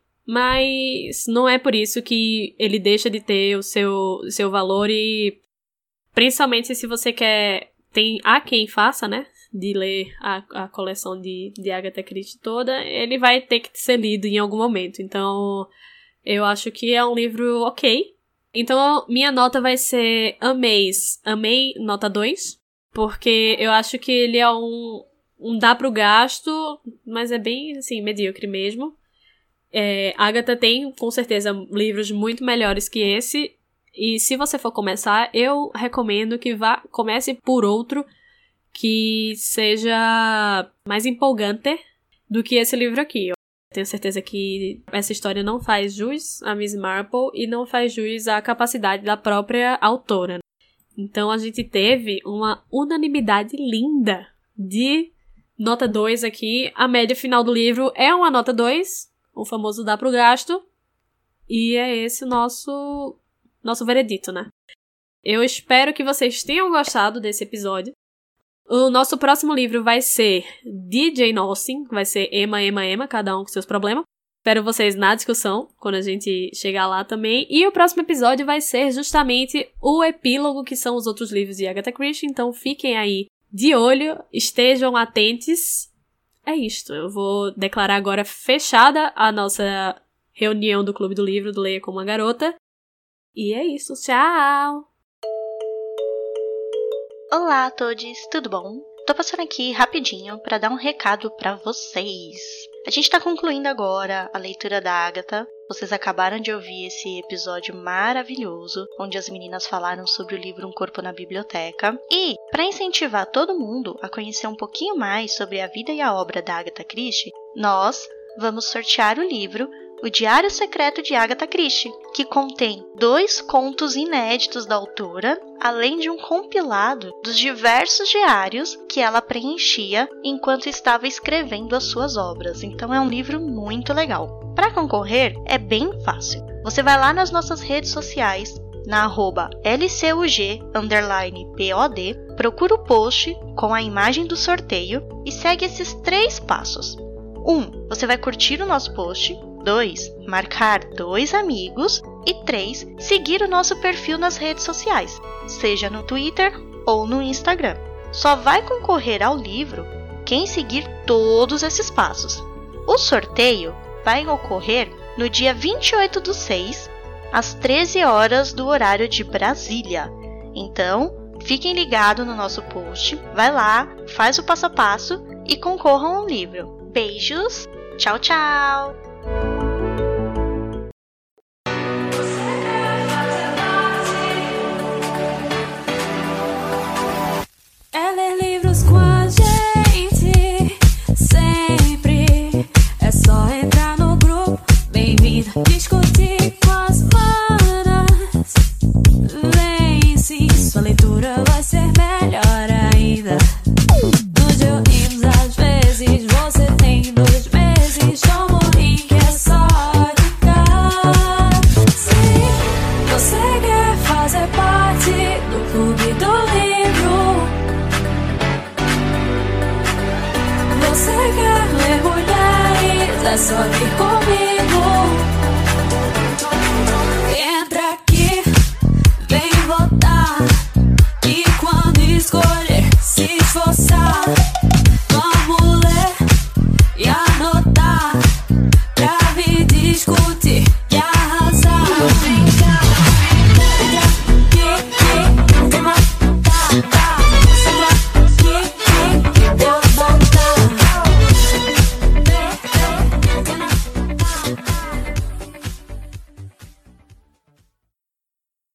mas não é por isso que ele deixa de ter o seu, seu valor e... Principalmente se você quer... Tem a quem faça, né? De ler a, a coleção de, de Agatha Christie toda. Ele vai ter que ser lido em algum momento. Então, eu acho que é um livro ok. Então, minha nota vai ser Amaze. Amei, nota dois. Porque eu acho que ele é um... Um dá pro gasto, mas é bem, assim, medíocre mesmo. É, Agatha tem, com certeza, livros muito melhores que esse... E se você for começar, eu recomendo que vá comece por outro que seja mais empolgante do que esse livro aqui. Eu tenho certeza que essa história não faz jus a Miss Marple e não faz jus à capacidade da própria autora. Então a gente teve uma unanimidade linda de nota dois aqui. A média final do livro é uma nota dois, o famoso dá pro gasto. E é esse o nosso... Nosso veredito, né? Eu espero que vocês tenham gostado desse episódio. O nosso próximo livro vai ser de Jane Austen. Vai ser Emma, Emma, Emma, cada um com seus problemas. Espero vocês na discussão, quando a gente chegar lá também. E o próximo episódio vai ser justamente o epílogo, que são os outros livros de Agatha Christie. Então fiquem aí de olho, estejam atentos. É isto, eu vou declarar agora fechada a nossa reunião do Clube do Livro do Leia Como uma Garota. E é isso, tchau! Olá a todos, tudo bom? Tô passando aqui rapidinho para dar um recado para vocês. A gente tá concluindo agora a leitura da Agatha. Vocês acabaram de ouvir esse episódio maravilhoso, onde as meninas falaram sobre o livro Um Corpo na Biblioteca. E, para incentivar todo mundo a conhecer um pouquinho mais sobre a vida e a obra da Agatha Christie, nós vamos sortear o livro O Diário Secreto de Agatha Christie, que contém dois contos inéditos da autora, além de um compilado dos diversos diários que ela preenchia enquanto estava escrevendo as suas obras. Então é um livro muito legal. Para concorrer é bem fácil. Você vai lá nas nossas redes sociais, na arroba L C U G underline P O D, procura o post com a imagem do sorteio e segue esses três passos. um. Você vai curtir o nosso post. dois. Marcar dois amigos. E três. Seguir o nosso perfil nas redes sociais, seja no Twitter ou no Instagram. Só vai concorrer ao livro quem seguir todos esses passos. O sorteio vai ocorrer no dia vinte e oito do seis, às treze horas do horário de Brasília. Então, fiquem ligados no nosso post. Vai lá, faz o passo a passo e concorram ao livro. Beijos, tchau, tchau! É ler livros com a gente, sempre. É só entrar no grupo, bem-vindo. Discutir com as manas. Vem sim, sua leitura vai ser melhor ainda. Nos reunimos às vezes, você tem dois meses. Toma um rim que é só de cá. Sim, você quer fazer parte do Clube do Livro. Você quer ler mulheres, é só vir comigo. Entra aqui, vem votar. E quando escolher, se esforçar.